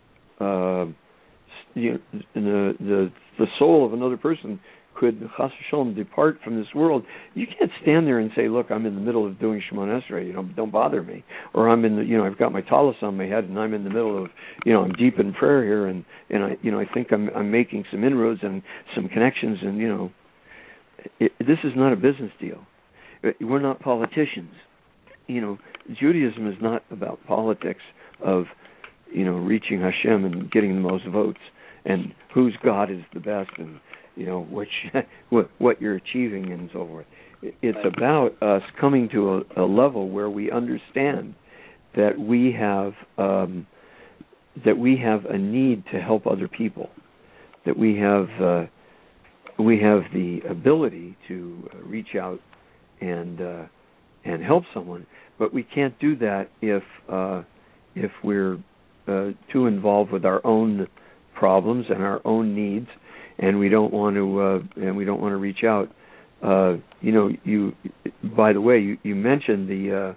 uh, you know, the, the the soul of another person could chas v'sholom depart from this world, you can't stand there and say, "Look, I'm in the middle of doing Shemona Esrei, you know, don't bother me," or "I'm in the, you know, I've got my tallis on my head and I'm in the middle of, you know, I'm deep in prayer here and and I, you know, I think I'm I'm making some inroads and some connections and you know." It, this is not a business deal. We're not politicians. You know, Judaism is not about politics of, you know, reaching Hashem and getting the most votes and whose God is the best and, you know, which, what, what you're achieving and so forth. It's about us coming to a, a level where we understand that we have um, that we have a need to help other people, that we have. Uh, We have the ability to reach out and uh, and help someone, but we can't do that if uh, if we're uh, too involved with our own problems and our own needs, and we don't want to uh, and we don't want to reach out. Uh, you know, you. By the way, you, you mentioned the uh,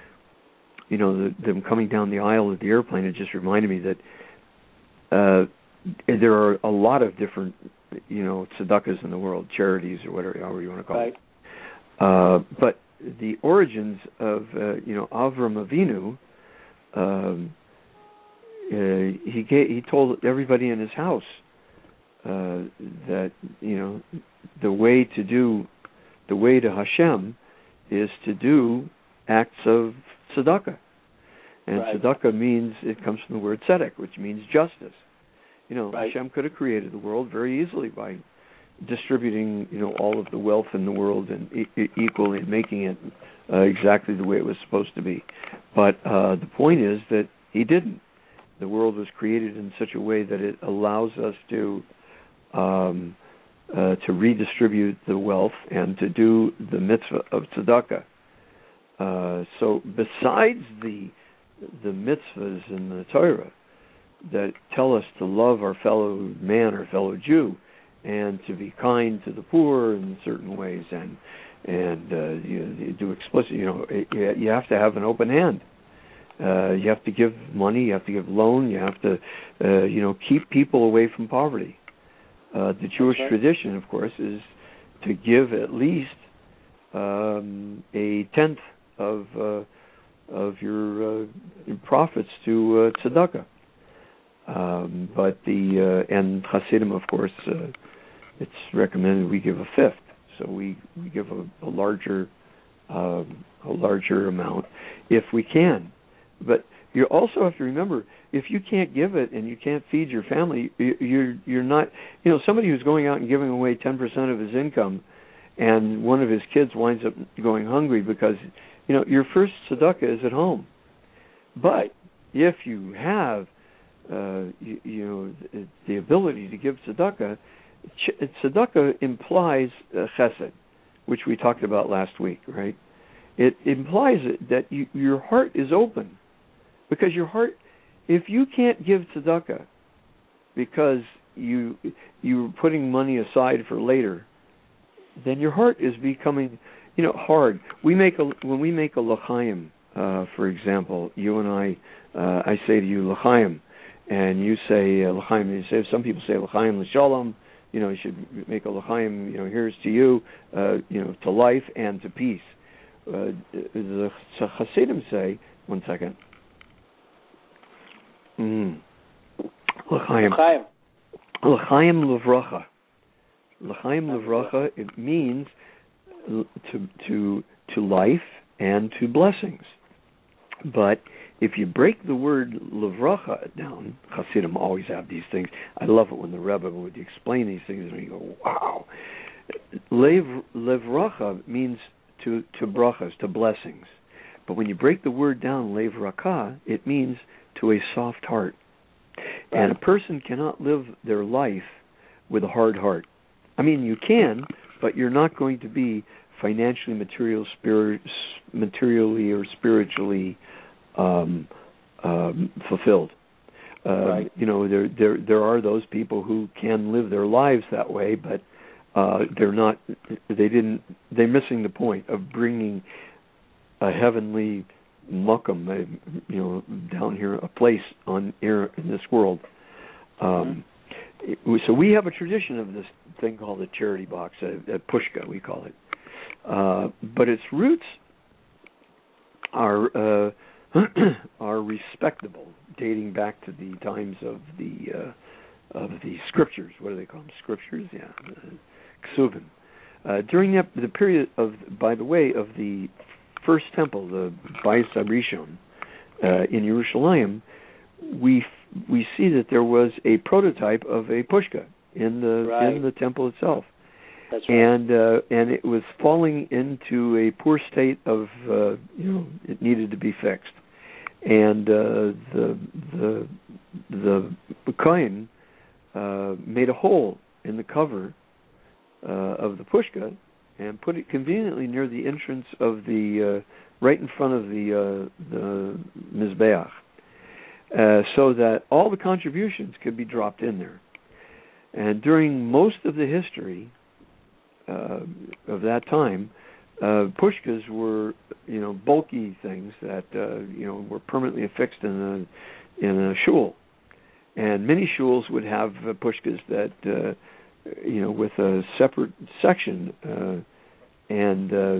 you know the, them coming down the aisle of the airplane. It just reminded me that uh, there are a lot of different. You know, tzedakahs in the world, charities or whatever, however you want to call right. it. Uh, but the origins of, uh, you know, Avram Avinu, um, uh, he gave, he told everybody in his house uh, that, you know, the way to do, the way to Hashem is to do acts of tzedakah. And right. tzedakah means, it comes from the word tzedek, which means justice. You know, right. Hashem could have created the world very easily by distributing, you know, all of the wealth in the world and e- equally making it uh, exactly the way it was supposed to be. But uh, the point is that he didn't. The world was created in such a way that it allows us to um, uh, to redistribute the wealth and to do the mitzvah of tzedakah. Uh, so besides the the mitzvahs in the Torah that tell us to love our fellow man or fellow Jew and to be kind to the poor in certain ways, and and uh, you, you do explicit. You know, you, you have to have an open hand. Uh, you have to give money. You have to give loan. You have to, uh, you know, keep people away from poverty. Uh, the Jewish okay. tradition, of course, is to give at least um, a tenth of uh, of your, uh, your profits to uh, tzedakah. Um, but the uh, and Hasidim, of course, uh, it's recommended we give a fifth. So we, we give a, a larger um, a larger amount if we can. But you also have to remember, if you can't give it and you can't feed your family, you're you're not, you know, somebody who's going out and giving away ten percent of his income, and one of his kids winds up going hungry because, you know, your first tzedakah is at home. But if you have, uh, you, you know, the ability to give tzedakah, tzedakah implies uh, chesed, which we talked about last week, right? It implies that you, your heart is open. Because your heart, if you can't give tzedakah because you you're putting money aside for later, then your heart is becoming, you know, hard. We make a when we make a l'chaim, uh, for example, you and I, uh, I say to you l'chaim, and you say uh, l'chaim. You say some people say l'chaim l'shalom. You know, you should make a l'chaim. You know, here's to you, uh, you know, to life and to peace. Uh, the Hasidim say, one second. Mm. L'chaim. L'chaim. L'chaim levracha. L'chaim levracha, it means to to to life and to blessings. But if you break the word levracha down, Hasidim always have these things. I love it when the Rebbe would explain these things and you go, wow. Lev, levracha means to, to brachas, to blessings. But when you break the word down, levraka, it means to a soft heart. Right. And a person cannot live their life with a hard heart. I mean, you can, but you're not going to be financially, material, spirit, materially or spiritually um, um, fulfilled. Uh, right. You know, there, there there are those people who can live their lives that way, but uh, they're not. They didn't. They're missing the point of bringing a heavenly Mukim, you know, down here, a place on here in this world. Um, mm-hmm. So we have a tradition of this thing called a charity box, a, a pushka, we call it. Uh, but its roots are uh, are respectable, dating back to the times of the uh, of the scriptures. What do they call them? Scriptures, yeah, uh, ksuvim. Uh, during that, the period of, by the way, of the first temple, the Bayis HaRishon, uh, in Yerushalayim, we we see that there was a prototype of a pushka in the right. in the temple itself. That's right. And uh, and it was falling into a poor state of uh, you know it needed to be fixed, and uh, the the the kohen uh, made a hole in the cover uh, of the pushka and put it conveniently near the entrance of the uh, right in front of the uh, the mizbeach, uh, so that all the contributions could be dropped in there. And during most of the history uh, of that time, uh, pushkas were you know bulky things that uh, you know were permanently affixed in a in a shul, and many shuls would have uh, pushkas that. Uh, you know, with a separate section, uh, and uh,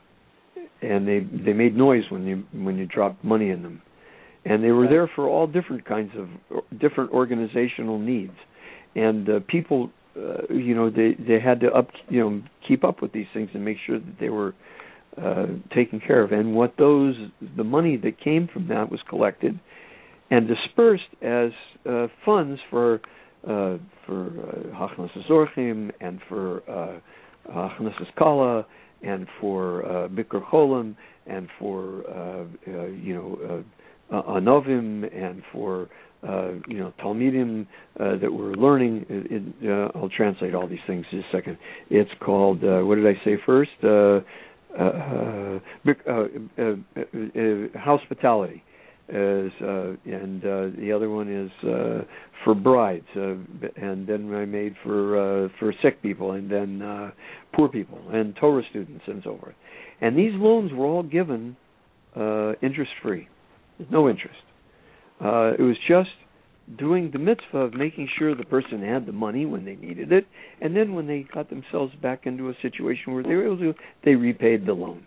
and they they made noise when you when you dropped money in them, and they were right. there for all different kinds of different organizational needs, and uh, people, uh, you know, they they had to up you know keep up with these things and make sure that they were uh, taken care of, and what those the money that came from that was collected and dispersed as uh, funds for. Uh, for Hachnas Zorchim and for Hachnas Kala and for uh, Bikur Cholim and for uh, uh, you know uh, Anovim and for uh, you know Talmidim uh, that were learning. It, it, uh, I'll translate all these things in a second. It's called uh, what did I say first? Uh, uh, uh, uh, uh, uh, hospitality. as uh, and uh, the other one is uh, for brides, uh, and then I made for uh, for sick people, and then uh, poor people, and Torah students, and so forth. And these loans were all given uh, interest free, no interest. Uh, it was just doing the mitzvah of making sure the person had the money when they needed it, and then when they got themselves back into a situation where they were able to, they repaid the loan.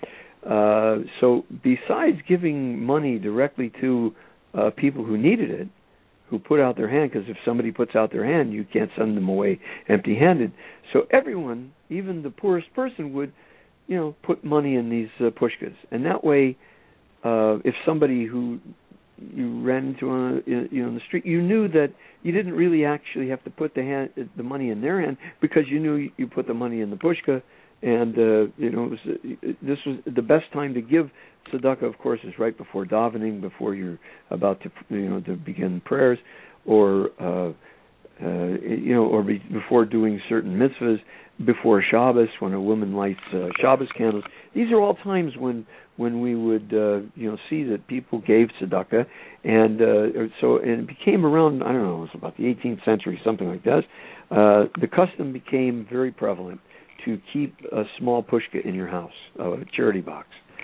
Uh, so besides giving money directly to uh, people who needed it, who put out their hand, because if somebody puts out their hand, you can't send them away empty-handed. So everyone, even the poorest person, would, you know, put money in these uh, pushkas. And that way, uh, if somebody who you ran into on, you know, in the street, you knew that you didn't really actually have to put the hand, the money in their hand, because you knew you put the money in the pushka. And uh, you know, it was, this was the best time to give tzedakah. Of course, is right before davening, before you're about to, you know, to begin prayers, or uh, uh, you know, or be, before doing certain mitzvahs, before Shabbos, when a woman lights uh, Shabbos candles. These are all times when when we would uh, you know, see that people gave tzedakah, and uh, so and it became around, I don't know, it was about the eighteenth century, something like that. Uh, the custom became very prevalent to keep a small pushka in your house, a charity box,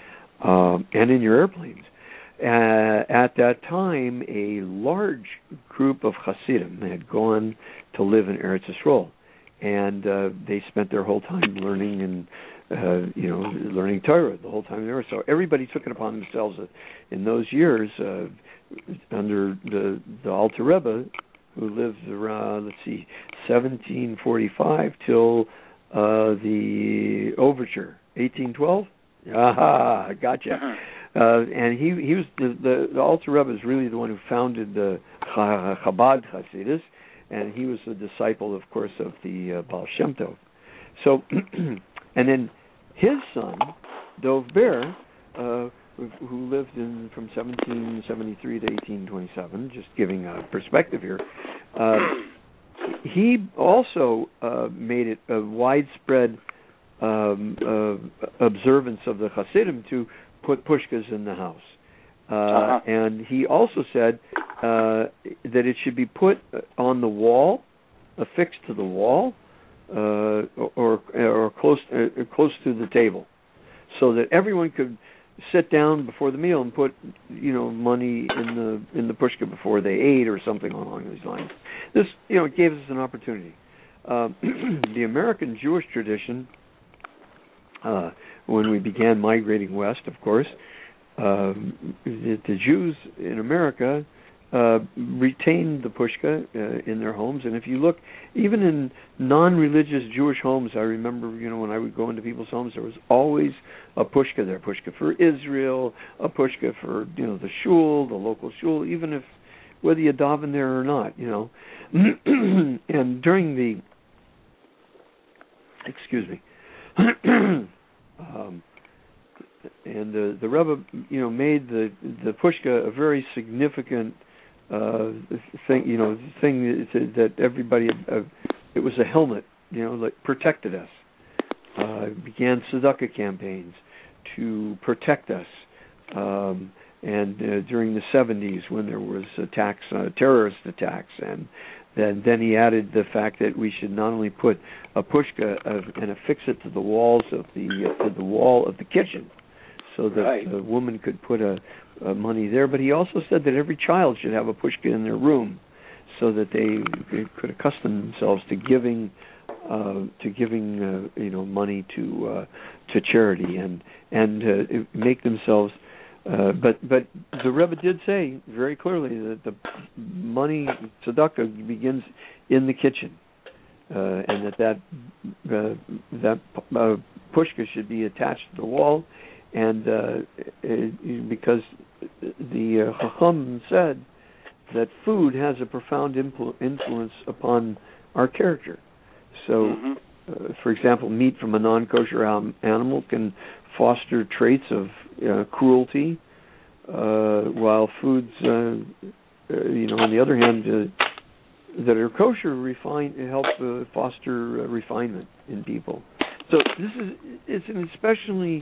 um, and in your airplanes. Uh, at that time, a large group of Hasidim had gone to live in Eretz Yisrael, and uh, they spent their whole time learning and uh, you know, learning Torah the whole time they were. So everybody took it upon themselves uh, in those years uh, under the the Alter Rebbe, who lived around, let's see, seventeen forty-five till Uh, the Overture, eighteen twelve. Aha, gotcha. Uh-huh. Uh, and he he was the, the the Alter Rebbe is really the one who founded the Chabad Hasidus, and he was a disciple, of course, of the uh, Baal Shem Tov. So, and then his son, Dov Ber, uh, who lived in from seventeen seventy-three to eighteen twenty-seven, just giving a perspective here. Uh, He also uh, made it a widespread um, uh, observance of the Hasidim to put pushkas in the house. Uh, uh-huh. And he also said uh, that it should be put on the wall, affixed to the wall, uh, or or close uh, close to the table, so that everyone could sit down before the meal and put, you know, money in the in the pushka before they ate, or something along these lines. This, you know, it gave us an opportunity. Uh, the American Jewish tradition, uh, when we began migrating west, of course, uh, the, the Jews in America uh, retained the pushka uh, in their homes. And if you look, even in non-religious Jewish homes, I remember, you know, when I would go into people's homes, there was always a pushka there, pushka for Israel, a pushka for, you know, the shul, the local shul, even if, whether you daven there or not, you know. And during the, excuse me, um, and the the Rebbe, you know, made the the pushka a very significant uh, thing, you know, thing that, that everybody, uh, it was a helmet, you know, like protected us. Uh, began tzedakah campaigns to protect us. Um, and uh, during the seventies, when there was attacks, uh, terrorist attacks, and then, then he added the fact that we should not only put a pushka uh, and affix it to the walls of the uh, to the wall of the kitchen, so that right. the woman could put a, a money there, but he also said that every child should have a pushka in their room, so that they, they could accustom themselves to giving uh, to giving uh, you know, money to uh, to charity, and and uh, make themselves. Uh, but but the Rebbe did say very clearly that the money tzedakah begins in the kitchen, uh, and that that uh, that uh, pushka should be attached to the wall, and uh, it, because the uh, Chacham said that food has a profound impl- influence upon our character. So, mm-hmm. uh, for example, meat from a non-kosher animal can foster traits of uh, cruelty, uh, while foods, uh, uh, you know, on the other hand, uh, that are kosher refine help uh, foster uh, refinement in people. So this is it's an especially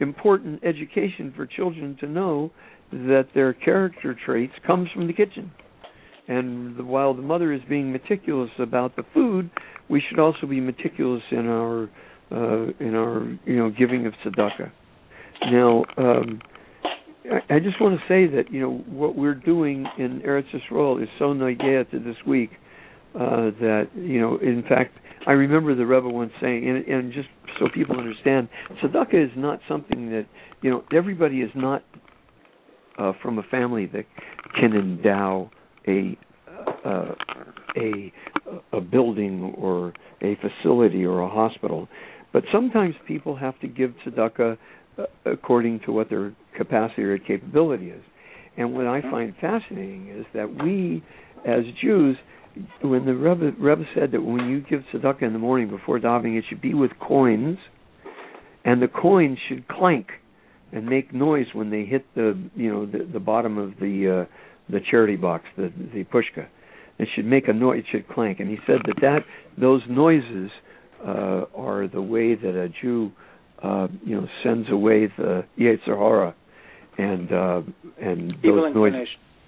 important education for children to know that their character traits comes from the kitchen. And the, while the mother is being meticulous about the food, we should also be meticulous in our uh, in our you know giving of tzedakah. Now, um, I, I just want to say that you know what we're doing in Eretz Yisrael is so nagea to this week uh, that you know in fact I remember the Rebbe once saying, and, and just so people understand, tzedakah is not something that you know everybody is not uh, from a family that can endow a uh, a a building or a facility or a hospital, but sometimes people have to give tzedakah uh, according to what their capacity or capability is. And what I find fascinating is that we, as Jews, when the Rebbe, Rebbe said that when you give tzedakah in the morning before davening, it should be with coins, and the coins should clank and make noise when they hit the you know the, the bottom of the uh, the charity box, the the pushka. It should make a noise. It should clank. And he said that, that those noises uh, are the way that a Jew, uh, you know, sends away the Yetzer Hara and uh, and evil those noises,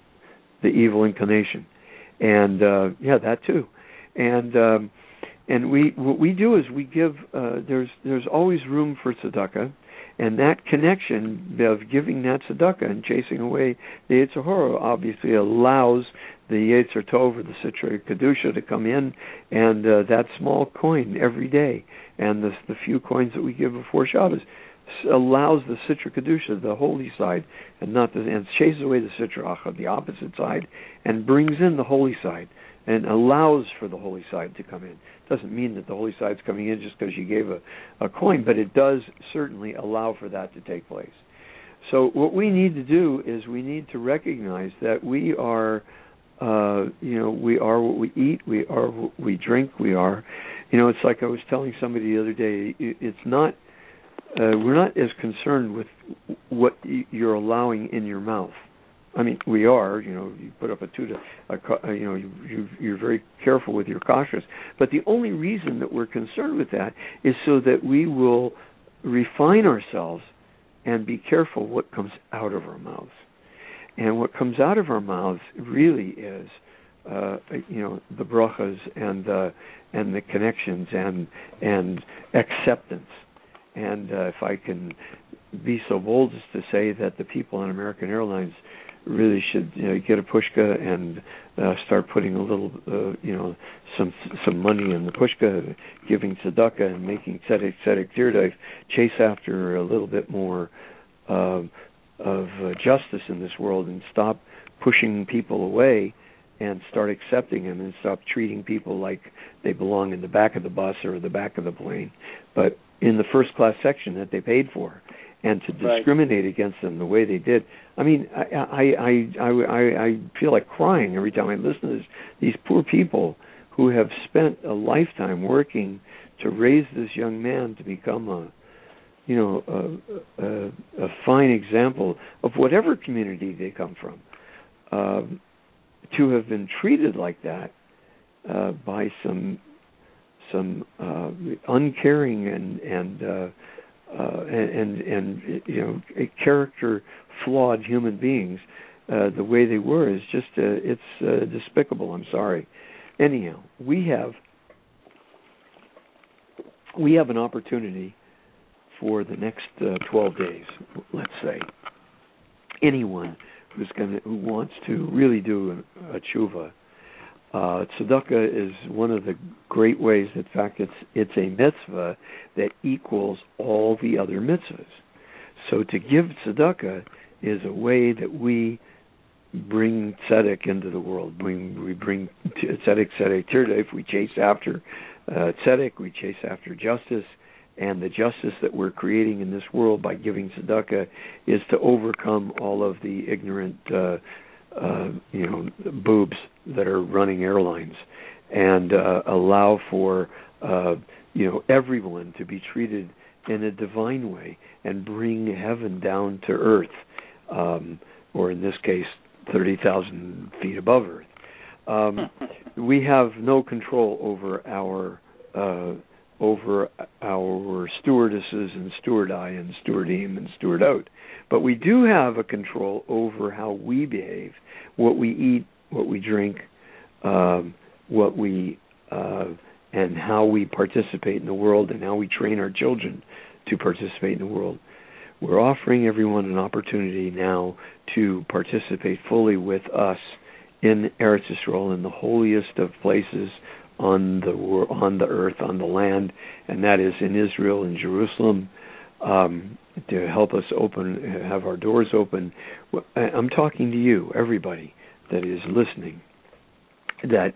the evil inclination. And uh, yeah, that too. And um, and we what we do is we give. Uh, there's there's always room for tzedakah. And that connection of giving that tzedakah and chasing away the Yetzer Hara obviously allows the Yetzer Tov or the Sitra Kedusha to come in, and uh, that small coin every day, and the, the few coins that we give before Shabbos, allows the Sitra Kedusha, the holy side, and not the, and chases away the Sitra Achad, the opposite side, and brings in the holy side, and allows for the holy side to come in. Doesn't mean that the holy side's coming in just because you gave a, a coin, but it does certainly allow for that to take place. So what we need to do is we need to recognize that we are, uh, you know, we are what we eat, we are what we drink, we are, you know, it's like I was telling somebody the other day, it's not, uh, we're not as concerned with what you're allowing in your mouth. I mean, we are, you know, you put up a tuta, a, you know, you, you, you're very careful with your kashrus. But the only reason that we're concerned with that is so that we will refine ourselves and be careful what comes out of our mouths. And what comes out of our mouths really is, uh, you know, the brachas and the and the connections and and acceptance. And uh, if I can be so bold as to say that the people on American Airlines really should you know, get a pushka and uh, start putting a little, uh, you know, some some money in the pushka, giving tzedakah and making tzedek tzedek tirdav, chase after a little bit more uh, of uh, justice in this world, and stop pushing people away and start accepting them, and stop treating people like they belong in the back of the bus or the back of the plane, but in the first class section that they paid for. And to discriminate right. against them the way they did. I mean, I I, I, I I feel like crying every time I listen to this, these poor people who have spent a lifetime working to raise this young man to become a, you know, a, a, a fine example of whatever community they come from. Uh, to have been treated like that uh, by some some uh, uncaring and and uh, Uh, and, and, and, you know, character-flawed human beings, uh, the way they were is just, uh, it's uh, despicable. I'm sorry. Anyhow, we have we have an opportunity for the next uh, twelve days, let's say. Anyone who's gonna who wants to really do a, a tshuva, Uh, tzedakah is one of the great ways. In fact, it's it's a mitzvah that equals all the other mitzvahs. So to give tzedakah is a way that we bring tzedek into the world. We, we bring tzedek, tzedek tirdav. We chase after uh, tzedek. We chase after justice. And the justice that we're creating in this world by giving tzedakah is to overcome all of the ignorant uh, Uh, you know, boobs that are running airlines, and uh, allow for uh, you know everyone to be treated in a divine way and bring heaven down to earth, um, or in this case, thirty thousand feet above earth. Um, we have no control over our uh, over our stewardesses and stewardai and stewardim and stewardout. But we do have a control over how we behave, what we eat, what we drink, um, what we uh, and how we participate in the world, and how we train our children to participate in the world. We're offering everyone an opportunity now to participate fully with us in Eretz Yisrael, in the holiest of places on the on the earth, on the land, and that is in Israel, in Jerusalem, um, to help us open, have our doors open. I'm talking to you, everybody that is listening, that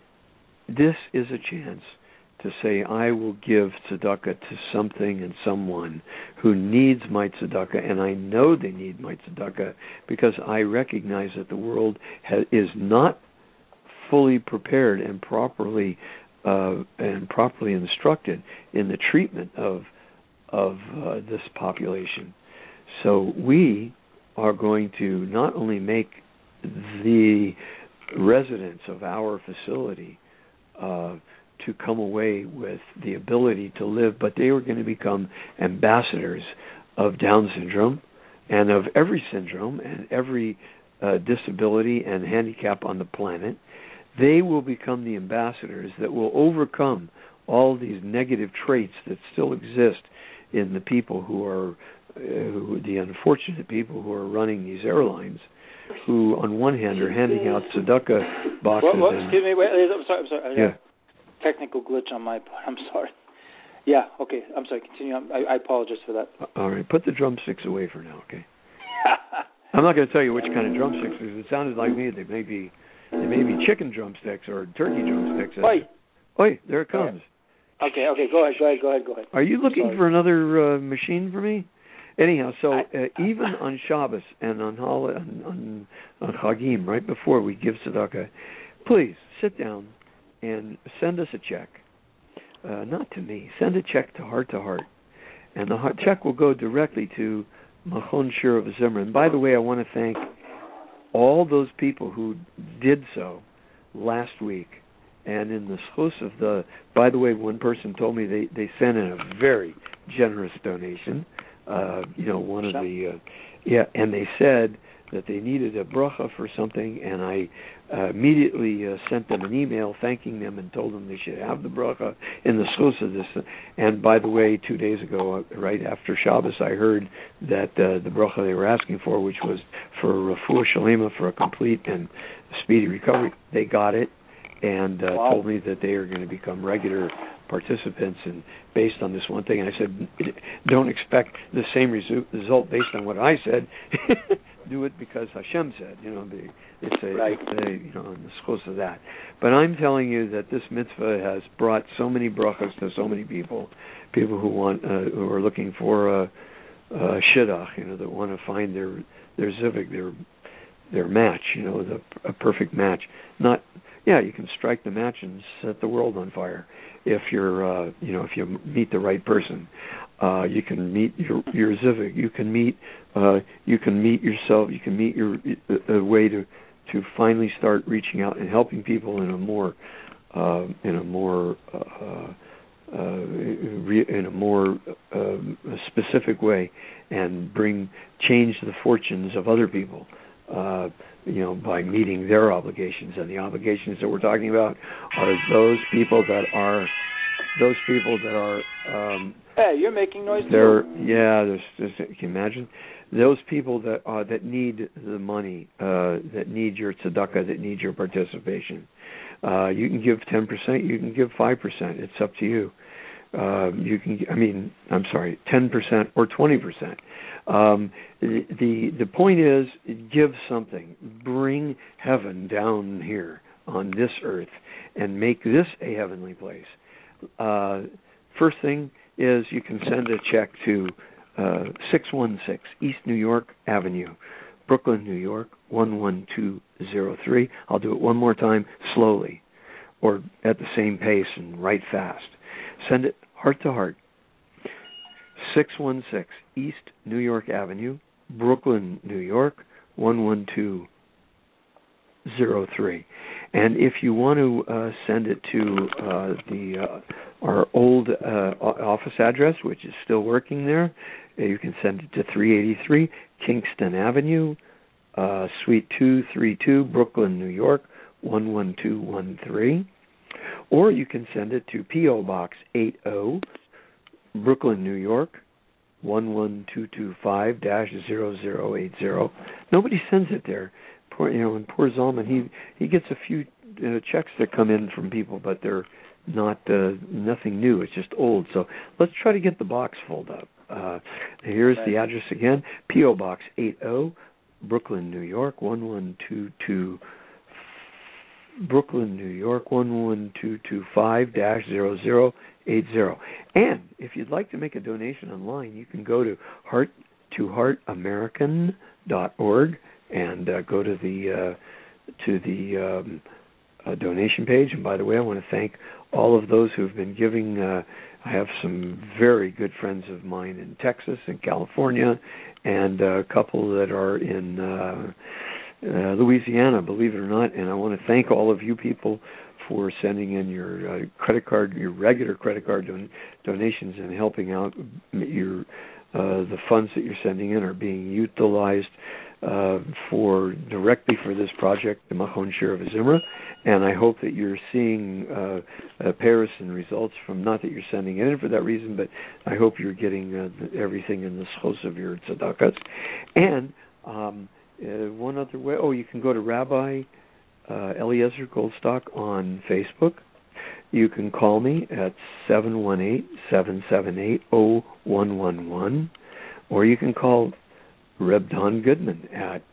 this is a chance to say, I will give tzedakah to something and someone who needs my tzedakah, and I know they need my tzedakah because I recognize that the world ha- is not fully prepared and properly uh, and properly instructed in the treatment of of uh, this population. So we are going to not only make the residents of our facility uh, to come away with the ability to live, but they are going to become ambassadors of Down syndrome and of every syndrome and every uh, disability and handicap on the planet. They will become the ambassadors that will overcome all these negative traits that still exist in the people who are, uh, who, the unfortunate people who are running these airlines, who on one hand are handing out tzedakah boxes. What, what, and, excuse me, wait, I'm sorry, I'm sorry. Yeah. Technical glitch on my part, I'm sorry. Yeah, okay, I'm sorry, continue. I, I apologize for that. All right, put the drumsticks away for now, okay? I'm not going to tell you which kind of drumsticks, because it sounded like me. They may be, they may be chicken drumsticks or turkey drumsticks. Oi! Oi, there it comes. Okay, okay, go ahead, go ahead, go ahead, go ahead. Are you looking Sorry. for another uh, machine for me? Anyhow, so I, uh, even on Shabbos and on, Hol- on, on, on Chagim, right before we give tzedakah, please sit down and send us a check. Uh, not to me. Send a check to Heart to Heart. And the heart check will go directly to Machon Shira V'Zimra. And by the way, I want to thank all those people who did so last week. And in the schus of the, by the way, one person told me they, they sent in a very generous donation. Uh, you know, one of the, uh, yeah, and they said that they needed a bracha for something, and I uh, immediately uh, sent them an email thanking them and told them they should have the bracha in the schus of this. And by the way, two days ago, uh, right after Shabbos, I heard that uh, the bracha they were asking for, which was for refuah shalema, for a complete and speedy recovery, they got it. And uh, wow. told me that they are going to become regular participants, and based on this one thing. And I said, don't expect the same resu- result based on what I said. Do it because Hashem said. You know, the, it's a, right. it's a, you know, in the schos of that. But I'm telling you that this mitzvah has brought so many brachas to so many people, people who want, uh, who are looking for a, a shidduch, you know, that want to find their their zivig, their their match, you know, the a perfect match. Not. Yeah, you can strike the match and set the world on fire if you're, uh, you know, if you meet the right person. Uh, you can meet your your zivig. You can meet, uh, you can meet yourself. You can meet your a way to, to finally start reaching out and helping people in a more, uh, in a more, uh, uh, re- in a more uh, specific way, and bring change the fortunes of other people. Uh, you know, by meeting their obligations. And the obligations that we're talking about are those people that are, those people that are... Um, hey, you're making noise they're, too. Yeah, there's, there's, can you imagine? Those people that are, that need the money, uh, that need your tzedakah, that need your participation. Uh, you can give ten percent, you can give five percent. It's up to you. Uh, you can, I mean, I'm sorry, ten percent or twenty percent. Um, the the point is, give something. Bring heaven down here on this earth and make this a heavenly place. Uh, first thing is you can send a check to uh, six one six East New York Avenue, Brooklyn, New York, one one two zero three. I'll do it one more time, slowly, or at the same pace and write fast. Send it heart to heart. six one six East New York Avenue, Brooklyn, New York, one one two zero three. And if you want to uh, send it to uh, the uh, our old uh, office address, which is still working there, you can send it to three eighty-three Kingston Avenue, uh, Suite two thirty-two, Brooklyn, New York, one one two one three. Or you can send it to P O. Box eighty, Brooklyn, New York, one one two two five dash zero zero eight zero. Nobody sends it there. Poor, you know, and poor Zalman, he he gets a few uh, checks that come in from people, but they're not uh, nothing new. It's just old. So let's try to get the box filled up. Uh, here's the address again: P O. Box eighty, Brooklyn, New York, one one two two. Brooklyn, New York, one one two two five dash zero zero eight zero. And if you'd like to make a donation online, you can go to heart to heart american dot org and uh, go to the uh, to the um, uh, donation page. And by the way, I want to thank all of those who've been giving. Uh, I have some very good friends of mine in Texas and California, and a couple that are in Uh, Uh, Louisiana, believe it or not, and I want to thank all of you people for sending in your uh, credit card, your regular credit card don- donations, and helping out. Your uh, the funds that you're sending in are being utilized uh, for directly for this project, the Machon Shir of Zimra, and I hope that you're seeing uh, uh, Paris and results from, not that you're sending it in for that reason, but I hope you're getting uh, everything in the schos of your tzedakahs. And um, Uh, one other way, oh, you can go to Rabbi uh, Eliezer Goldstock on Facebook. You can call me at seven one eight, seven seven eight, zero one one one, or you can call Reb Don Goodman at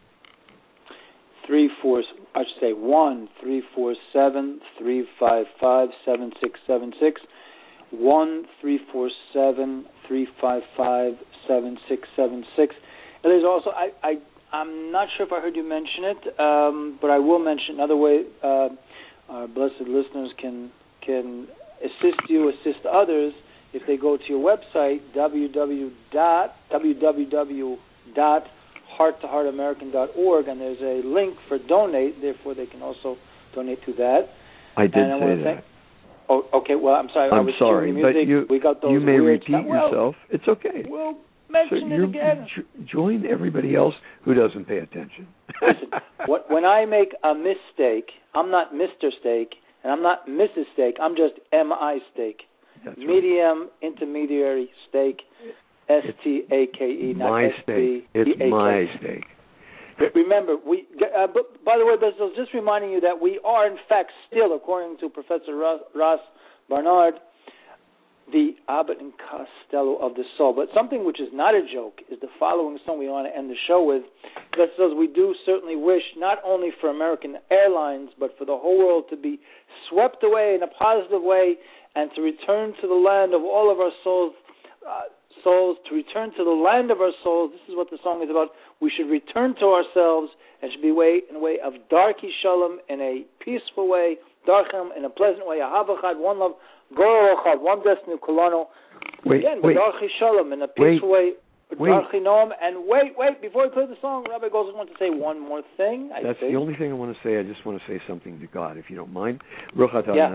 three four. I should say one three four seven three five five seven six seven six. One three four seven three five five seven six seven six. And there's also I. I I'm not sure if I heard you mention it, um, but I will mention another way uh, our blessed listeners can can assist you, assist others, if they go to your website, w w w dot heart to heart american dot org, and there's a link for donate, therefore they can also donate to that. I did and I say that. Thank, oh, okay, well, I'm sorry. I'm I was sorry, music. but you, we got those you may weird repeat stuff. yourself. Well, it's okay. Well, mention so it again. Jo- join everybody else who doesn't pay attention. Listen, what, when I make a mistake, I'm not Mister Steak, and I'm not Missus Steak. I'm just M I Steak. That's Medium, right. Intermediary steak, S T A K E, not my S T A K. steak. It's my steak. Remember, we. Uh, but by the way, Basil, just reminding you that we are, in fact, still, according to Professor Ross, Ross Barnard, the Abbott and Costello of the soul. But something which is not a joke is the following song we want to end the show with. That says we do certainly wish not only for American Airlines, but for the whole world to be swept away in a positive way and to return to the land of all of our souls, uh, souls, to return to the land of our souls. This is what the song is about. We should return to ourselves and should be way in a way of darki shalom, in a peaceful way, darchem, in a pleasant way, ahavachad, one love, one destiny, kolano. Wait, Again, wait, Darchi Shalom in a peaceful wait, way. Darchi Noam. And wait, wait, before we play the song, Rabbi Goldstein wants to say one more thing. I That's think. the only thing I want to say. I just want to say something to God, if you don't mind. Yeah.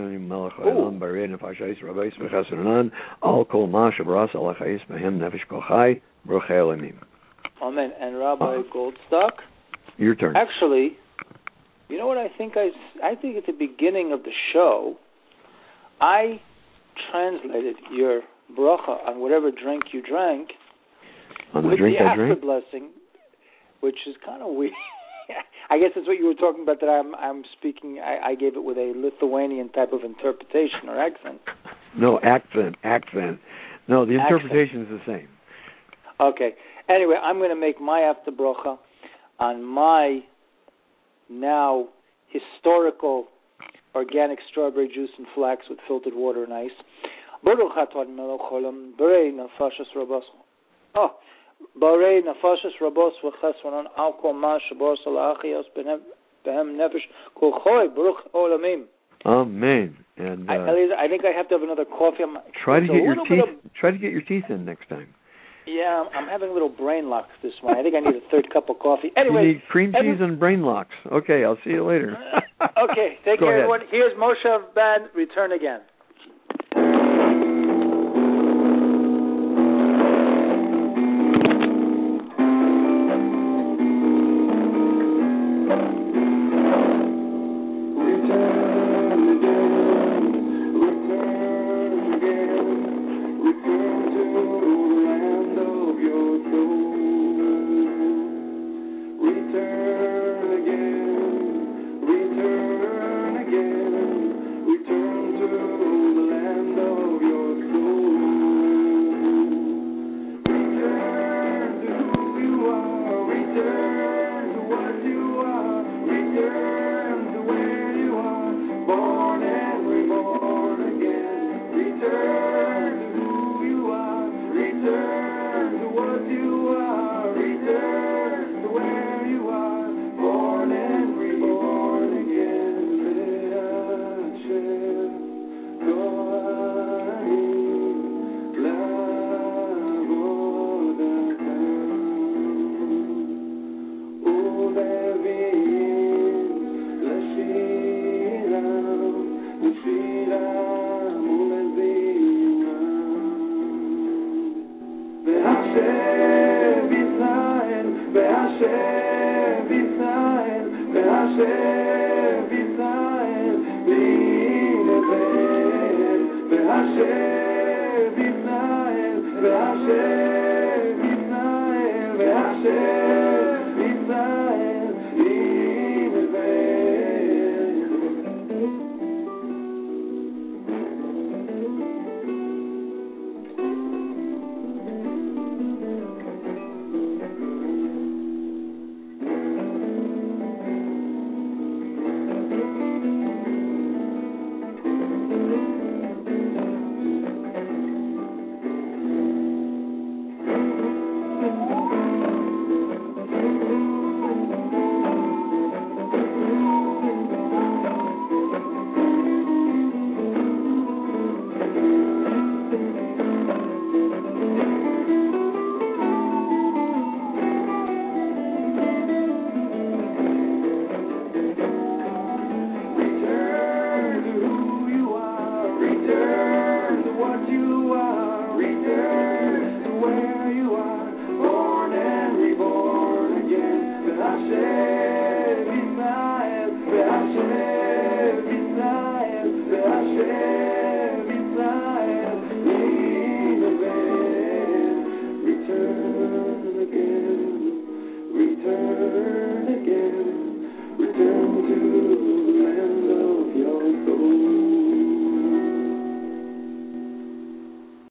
Amen. And Rabbi uh, Goldstock? Your turn. Actually, you know what I think? I, I think at the beginning of the show, I translated your bracha on whatever drink you drank on the with drink the I after drank? blessing, which is kind of weird. I guess that's what you were talking about, that I'm I'm speaking, I, I gave it with a Lithuanian type of interpretation or accent. No, accent, accent. No, the interpretation accent. is the same. Okay. Anyway, I'm going to make my after bracha on my now historical organic strawberry juice and flax with filtered water and ice. Baruch atah melech haolam, borei nefashos rabos. Oh, borei nefashos rabos v'chesronon al kol ma sheborah la'achios behem nefesh kol choy baruch olamim. Amen. And uh, I, I think I have to have another coffee. I'm, try to get your teeth. Of, try to get your teeth in next time. Yeah, I'm, I'm having a little brain lock this morning. I think I need a third cup of coffee. Anyway, you need cream cheese every- and brain locks. Okay, I'll see you later. Okay, take Go care, ahead. everyone. Here's Moshe Band. Return again. Hashem,